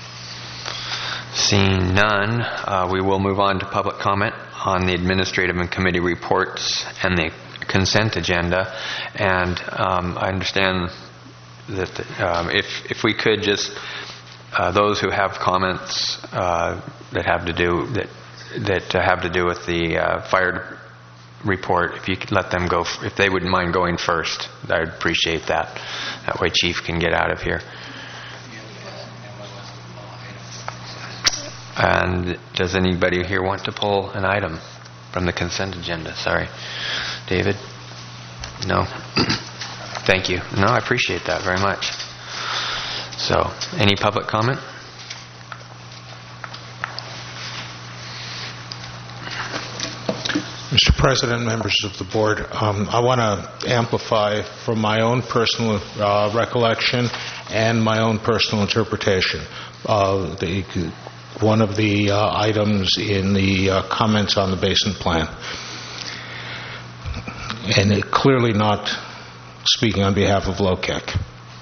Seeing none, we will move on to public comment on the administrative and committee reports and the consent agenda. And I understand that if we could just those who have comments that have to do with the fire report, if you could let them go, if they wouldn't mind going first, I'd appreciate that. That way Chief can get out of here. And does anybody here want to pull an item from the consent agenda? Sorry. David? No? Thank you. No, I appreciate that very much. So, any public comment? Mr. President, members of the board, I want to amplify from my own personal recollection and my own personal interpretation one of the items in the comments on the basin plan. And clearly not speaking on behalf of LOCAC.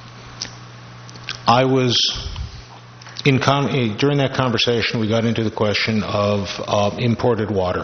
I was, during that conversation, we got into the question of imported water.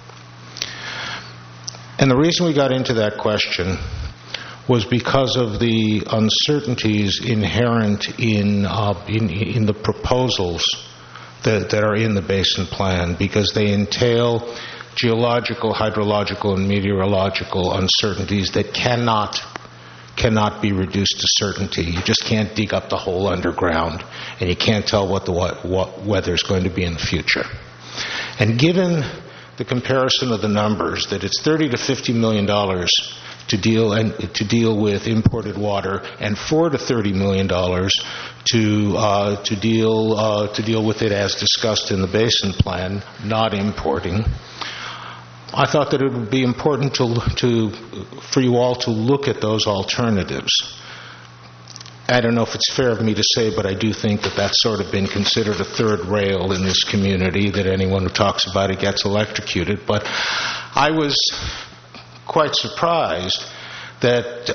And the reason we got into that question was because of the uncertainties inherent in the proposals that are in the basin plan, because they entail geological, hydrological, and meteorological uncertainties that cannot be reduced to certainty. You just can't dig up the hole underground, and you can't tell what weather is going to be in the future. And given the comparison of the numbers, that it's $30 to $50 million to deal with imported water, and $4 to $30 million to deal with it as discussed in the basin plan, not importing. I thought that it would be important for you all to look at those alternatives. I don't know if it's fair of me to say, but I do think that that's sort of been considered a third rail in this community, that anyone who talks about it gets electrocuted. But I was quite surprised that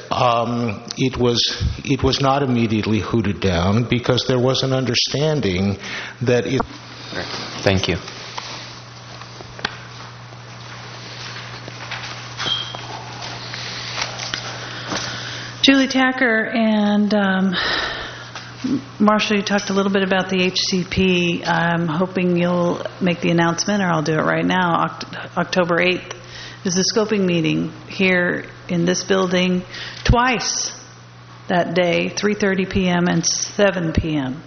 it was not immediately hooted down, because there was an understanding that it... Thank you. Julie Tacker and Marshall, you talked a little bit about the HCP. I'm hoping you'll make the announcement, or I'll do it right now. October 8th is the scoping meeting here in this building twice that day, 3:30 p.m. and 7 p.m.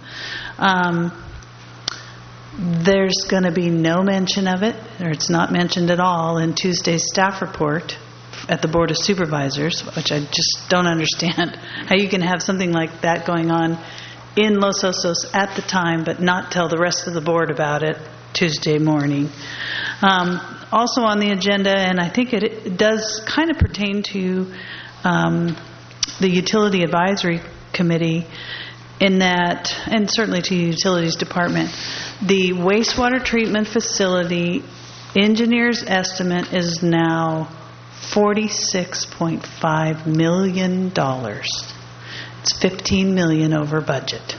There's going to be no mention of it, or it's not mentioned at all in Tuesday's staff report at the Board of Supervisors, which I just don't understand how you can have something like that going on in Los Osos at the time, but not tell the rest of the board about it Tuesday morning. Also on the agenda, and I think it does kind of pertain to the Utility Advisory Committee, in that, and certainly to the Utilities Department, the wastewater treatment facility engineer's estimate is now $46.5 million. It's $15 million over budget.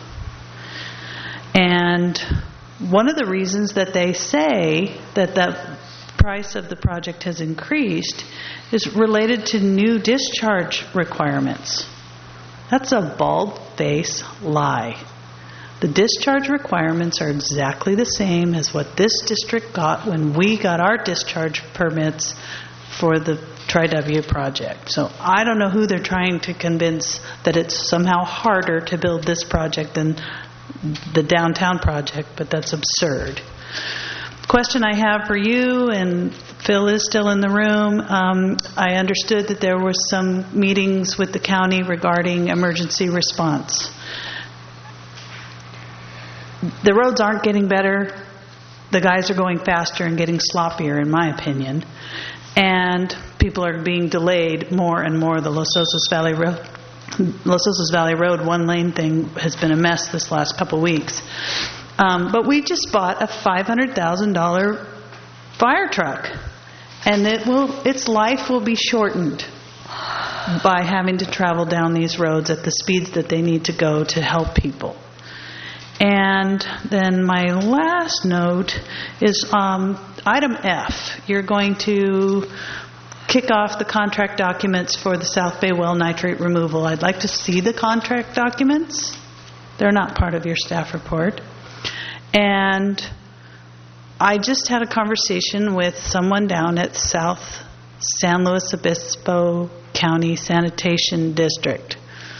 And one of the reasons that they say that the price of the project has increased is related to new discharge requirements. That's a bald-faced lie. The discharge requirements are exactly the same as what this district got when we got our discharge permits for the Tri-W project. So I don't know who they're trying to convince that it's somehow harder to build this project than the downtown project, but that's absurd. Question I have for you, and Phil is still in the room. I understood that there were some meetings with the county regarding emergency response. The roads aren't getting better. The guys are going faster and getting sloppier, in my opinion. And people are being delayed more and more. The Los Osos Valley Road one-lane thing has been a mess this last couple weeks. But we just bought a $500,000 fire truck, and its life will be shortened by having to travel down these roads at the speeds that they need to go to help people. And then my last note is item F. You're going to kick off the contract documents for the South Bay well nitrate removal. I'd like to see the contract documents. They're not part of your staff report. And I just had a conversation with someone down at South San Luis Obispo County Sanitation District.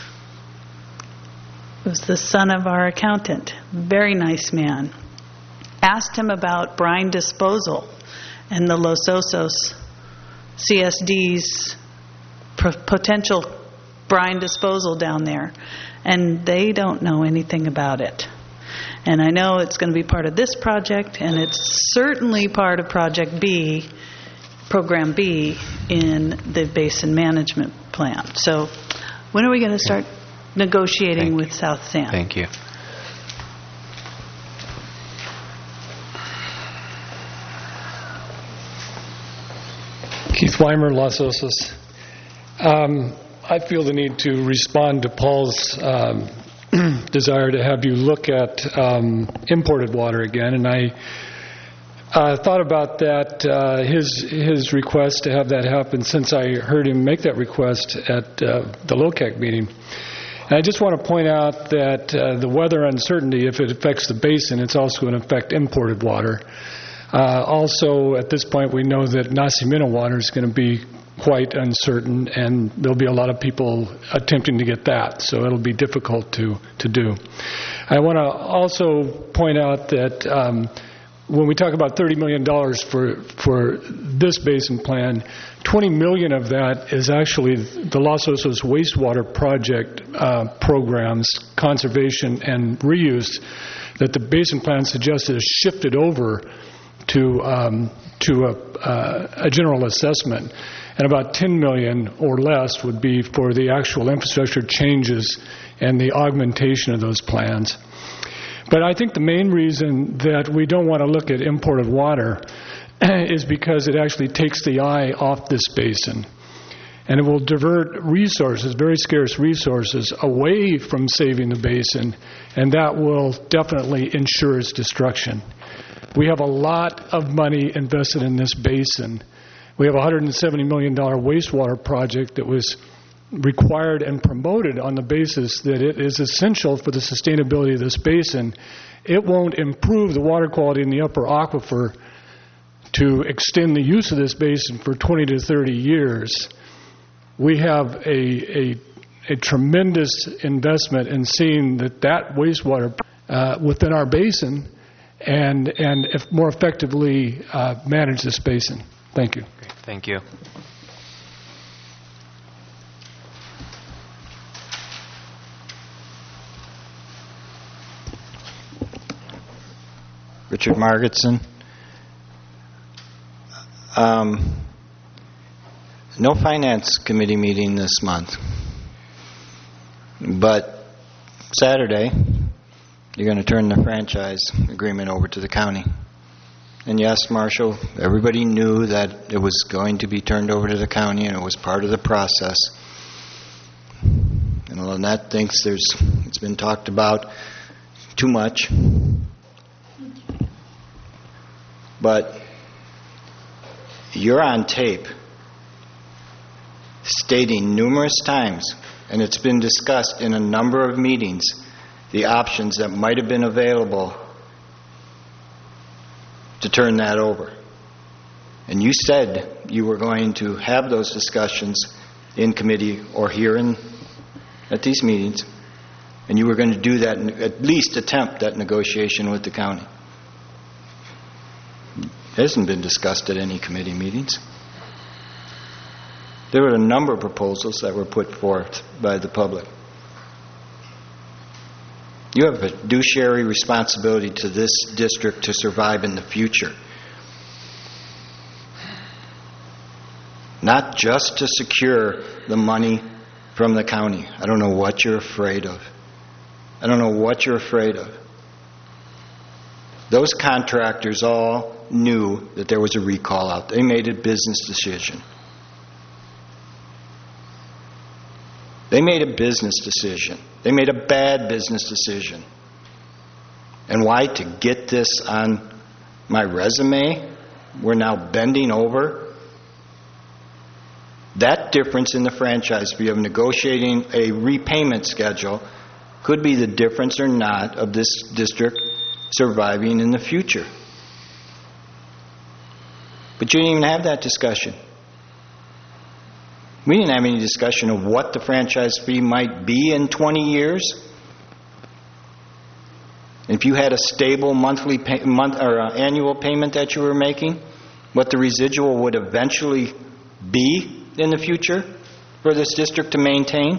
It was the son of our accountant. Very nice man. Asked him about brine disposal and the Los Osos CSD's potential brine disposal down there. And they don't know anything about it. And I know it's going to be part of this project, and it's certainly part of Project B, Program B, in the Basin Management Plan. So when are we going to start negotiating with South San? Thank you. Keith Weimer, Los Osos. I feel the need to respond to Paul's desire to have you look at imported water again, and I thought about that, his request to have that happen since I heard him make that request at the LOCAC meeting. And I just want to point out that the weather uncertainty, if it affects the basin, it's also going to affect imported water. Also, at this point, we know that Nacimiento water is going to be quite uncertain, and there'll be a lot of people attempting to get that, so it'll be difficult to do. I want to also point out that when we talk about $30 million for this basin plan, $20 million of that is actually the Los Osos wastewater project programs, conservation and reuse, that the basin plan suggested is shifted over to a general assessment. And about $10 million or less would be for the actual infrastructure changes and the augmentation of those plans. But I think the main reason that we don't want to look at imported water is because it actually takes the eye off this basin. And it will divert resources, very scarce resources, away from saving the basin, and that will definitely ensure its destruction. We have a lot of money invested in this basin. We have a $170 million wastewater project that was required and promoted on the basis that it is essential for the sustainability of this basin. It won't improve the water quality in the upper aquifer to extend the use of this basin for 20 to 30 years. We have a tremendous investment in seeing that wastewater within our basin and if more effectively manage this basin. Thank you. Great. Thank you. Richard Margetson. No Finance Committee meeting this month, but Saturday, you're going to turn the franchise agreement over to the county. And yes, Marshall, everybody knew that it was going to be turned over to the county, and it was part of the process. And Lynette thinks it's been talked about too much. But you're on tape stating numerous times, and it's been discussed in a number of meetings, the options that might have been available to turn that over. And you said you were going to have those discussions in committee or here at these meetings, and you were going to do that, at least attempt that negotiation with the county. It hasn't been discussed at any committee meetings. There were a number of proposals that were put forth by the public. You have a fiduciary responsibility to this district to survive in the future. Not just to secure the money from the county. I don't know what you're afraid of. I don't know what you're afraid of. Those contractors all knew that there was a recall out. They made a business decision. They made a business decision. They made a bad business decision. And why? To get this on my resume? We're now bending over? That difference in the franchise fee of negotiating a repayment schedule could be the difference or not of this district surviving in the future. But you didn't even have that discussion. We didn't have any discussion of what the franchise fee might be in 20 years. If you had a stable monthly annual payment that you were making, what the residual would eventually be in the future for this district to maintain.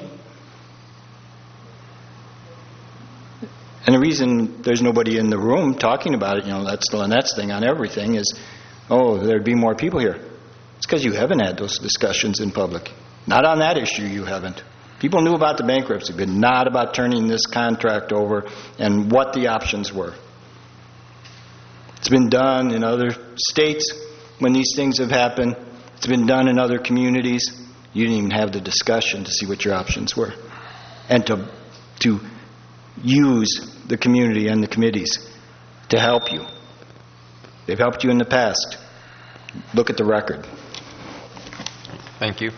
And the reason there's nobody in the room talking about it, that's the Lynette's thing on everything, is, there'd be more people here. It's because you haven't had those discussions in public. Not on that issue, you haven't. People knew about the bankruptcy, but not about turning this contract over and what the options were. It's been done in other states when these things have happened. It's been done in other communities. You didn't even have the discussion to see what your options were. And to use the community and the committees to help you. They've helped you in the past. Look at the record. Thank you.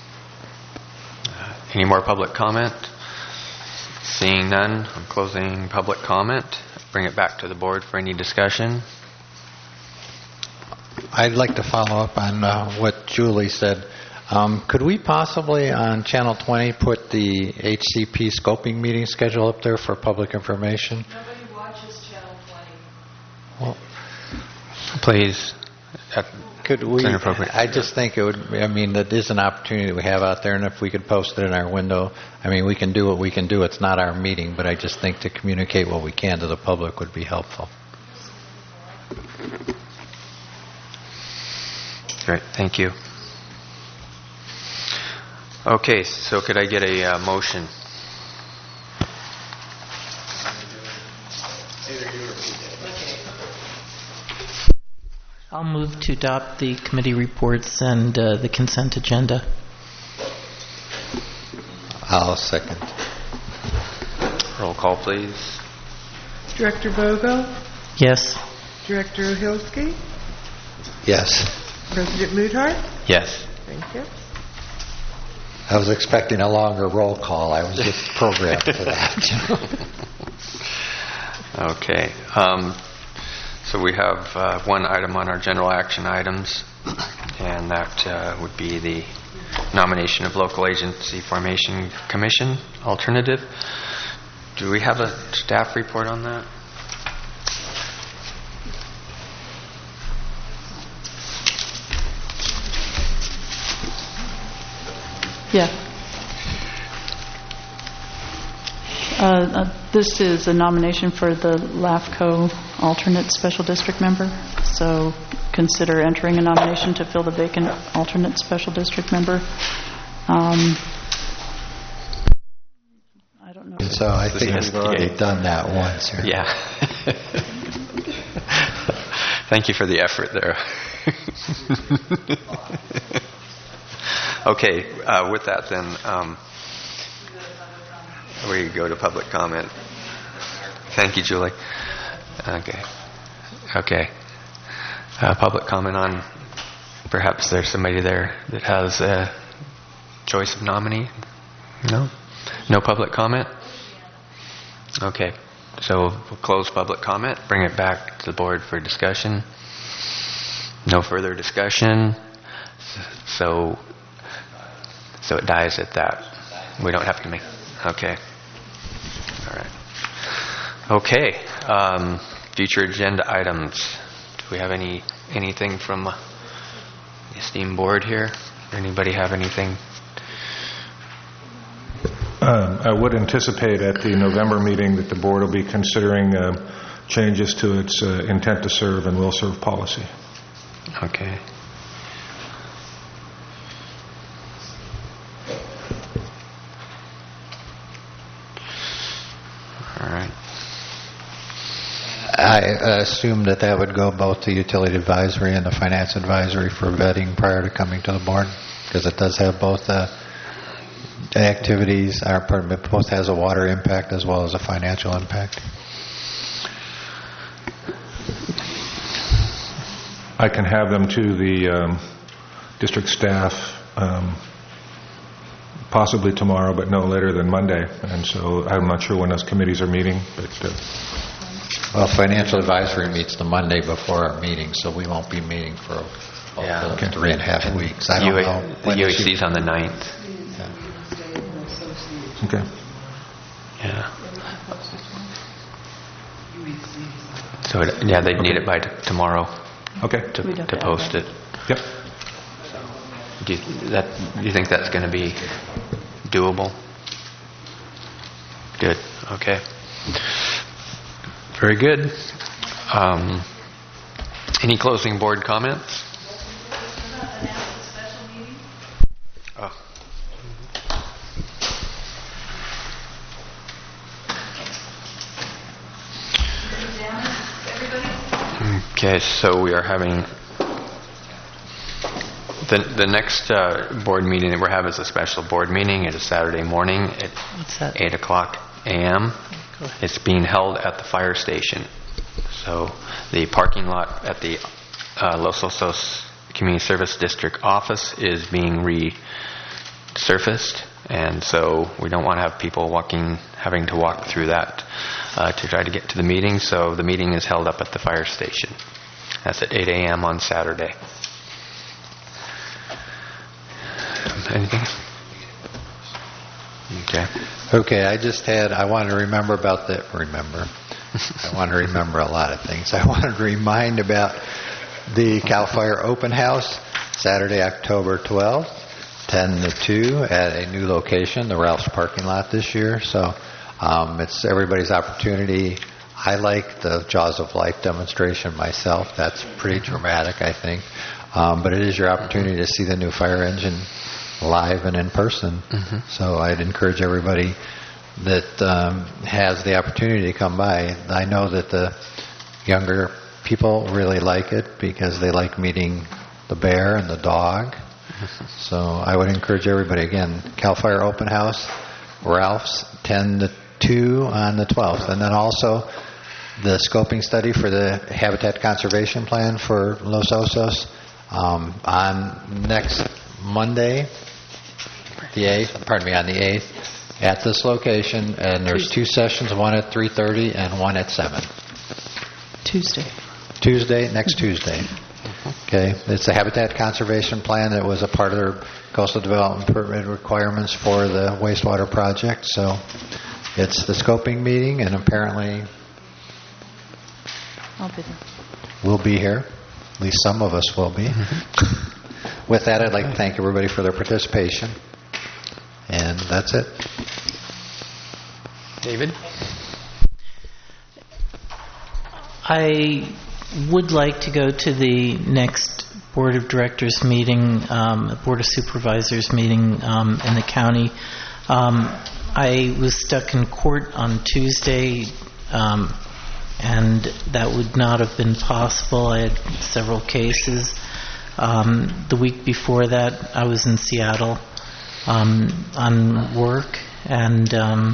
Any more public comment? Seeing none, I'm closing public comment. Bring it back to the board for any discussion. I'd like to follow up on what Julie said. Could we possibly on Channel 20 put the HCP scoping meeting schedule up there for public information? Nobody watches Channel 20. Well, please. Could we? I just think it would. That is an opportunity that we have out there, and if we could post it in our window, we can do what we can do. It's not our meeting, but I just think to communicate what we can to the public would be helpful. Great, thank you. Okay, so could I get a motion? I'll move to adopt the committee reports and the consent agenda. I'll second. Roll call, please. Director Vogel? Yes. Director Ohilsky? Yes. President Moodhart? Yes. Thank you. I was expecting a longer roll call. I was just programmed for that. Okay. So we have one item on our general action items, and that would be the nomination of local agency formation commission alternative. Do we have a staff report on that? Yeah. This is a nomination for the LAFCO alternate special district member. So consider entering a nomination to fill the vacant alternate special district member. I don't know. so I think we've already done that once here. Yeah. Thank you for the effort there. Okay, with that then, we go to public comment. Thank you, Julie. Okay. Public comment on, perhaps there's somebody there that has a choice of nominee? No? No public comment? Okay. So we'll close public comment, bring it back to the board for discussion. No further discussion. So it dies at that. We don't have to make... Okay. All right. Okay. Future agenda items. Do we have anything from the esteemed board here? Anybody have anything? I would anticipate at the November meeting that the board will be considering changes to its intent to serve and will serve policy. Okay. All right. I assume that would go both the utility advisory and the finance advisory for vetting prior to coming to the board, because it does have both activities, it both has a water impact as well as a financial impact. I can have them to the district staff possibly tomorrow, but no later than Monday. And so I'm not sure when those committees are meeting. But well, financial advisory meets the Monday before our meeting, so we won't be meeting for 3.5 weeks. I don't know. The UHC is on the 9th. Okay. Yeah. So they'd need it by tomorrow. Okay. To post it. Yep. Do you think that's going to be doable? Good. Okay. Very good. Any closing board comments? Oh. Okay, so we are having the next board meeting that we're having is a special board meeting. It is Saturday morning at 8:00 a.m. It's being held at the fire station. So the parking lot at the Los Osos Community Service District office is being resurfaced, and so we don't want to have people having to walk through that to try to get to the meeting. So the meeting is held up at the fire station. That's at 8 a.m. on Saturday. Anything? Okay, I wanted to remember a lot of things. I wanted to remind about the CAL FIRE Open House, Saturday, October 12th, 10 to 2 at a new location, the Ralph's parking lot this year. So it's everybody's opportunity. I like the Jaws of Life demonstration myself. That's pretty dramatic, I think. But it is your opportunity to see the new fire engine live and in person. Mm-hmm. So I'd encourage everybody that has the opportunity to come by. I know that the younger people really like it because they like meeting the bear and the dog. Mm-hmm. So I would encourage everybody, again, CAL FIRE Open House, Ralph's, 10 to 2 on the 12th. And then also the scoping study for the Habitat Conservation Plan for Los Osos on next Monday, on the 8th, at this location, and there's 2 sessions, one at 3:30 and one at 7. Next Tuesday. Okay, it's the Habitat Conservation Plan that was a part of their coastal development permit requirements for the wastewater project. So it's the scoping meeting, and apparently I'll be there. We'll be here. At least some of us will be. Mm-hmm. With that, I'd like to thank everybody for their participation. And that's it. David? I would like to go to the next Board of Directors meeting, Board of Supervisors meeting in the county. I was stuck in court on Tuesday, and that would not have been possible. I had several cases. The week before that, I was in Seattle on work, and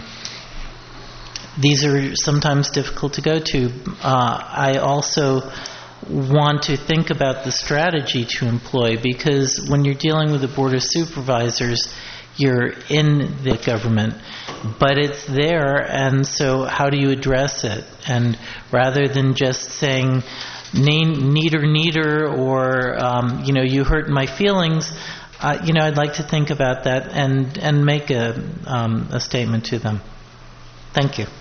these are sometimes difficult to go to. I also want to think about the strategy to employ, because when you're dealing with the Board of Supervisors, you're in the government, but it's there, and so how do you address it? And rather than just saying, neater, or, you hurt my feelings, I'd like to think about that and make a statement to them. Thank you.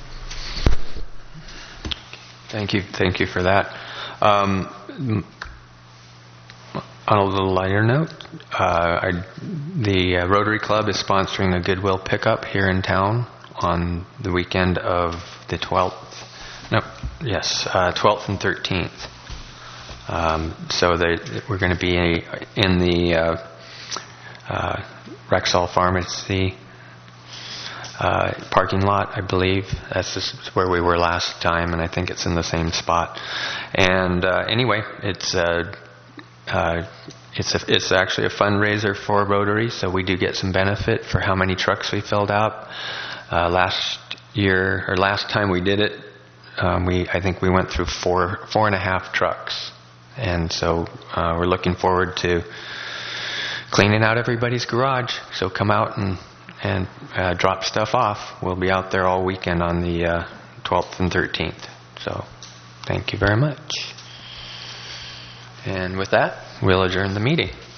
Thank you for that. On a little lighter note, the Rotary Club is sponsoring a Goodwill pickup here in town on the weekend of the 12th and 13th. So we're going to be in the Rexall Pharmacy parking lot, I believe. That's just where we were last time, and I think it's in the same spot. And anyway, it's actually a fundraiser for Rotary, so we do get some benefit for how many trucks we filled out. Last time we did it, I think we went through 4.5 trucks, and so we're looking forward to cleaning out everybody's garage. So come out and drop stuff off. We'll be out there all weekend on the 12th and 13th. So thank you very much. And with that, we'll adjourn the meeting.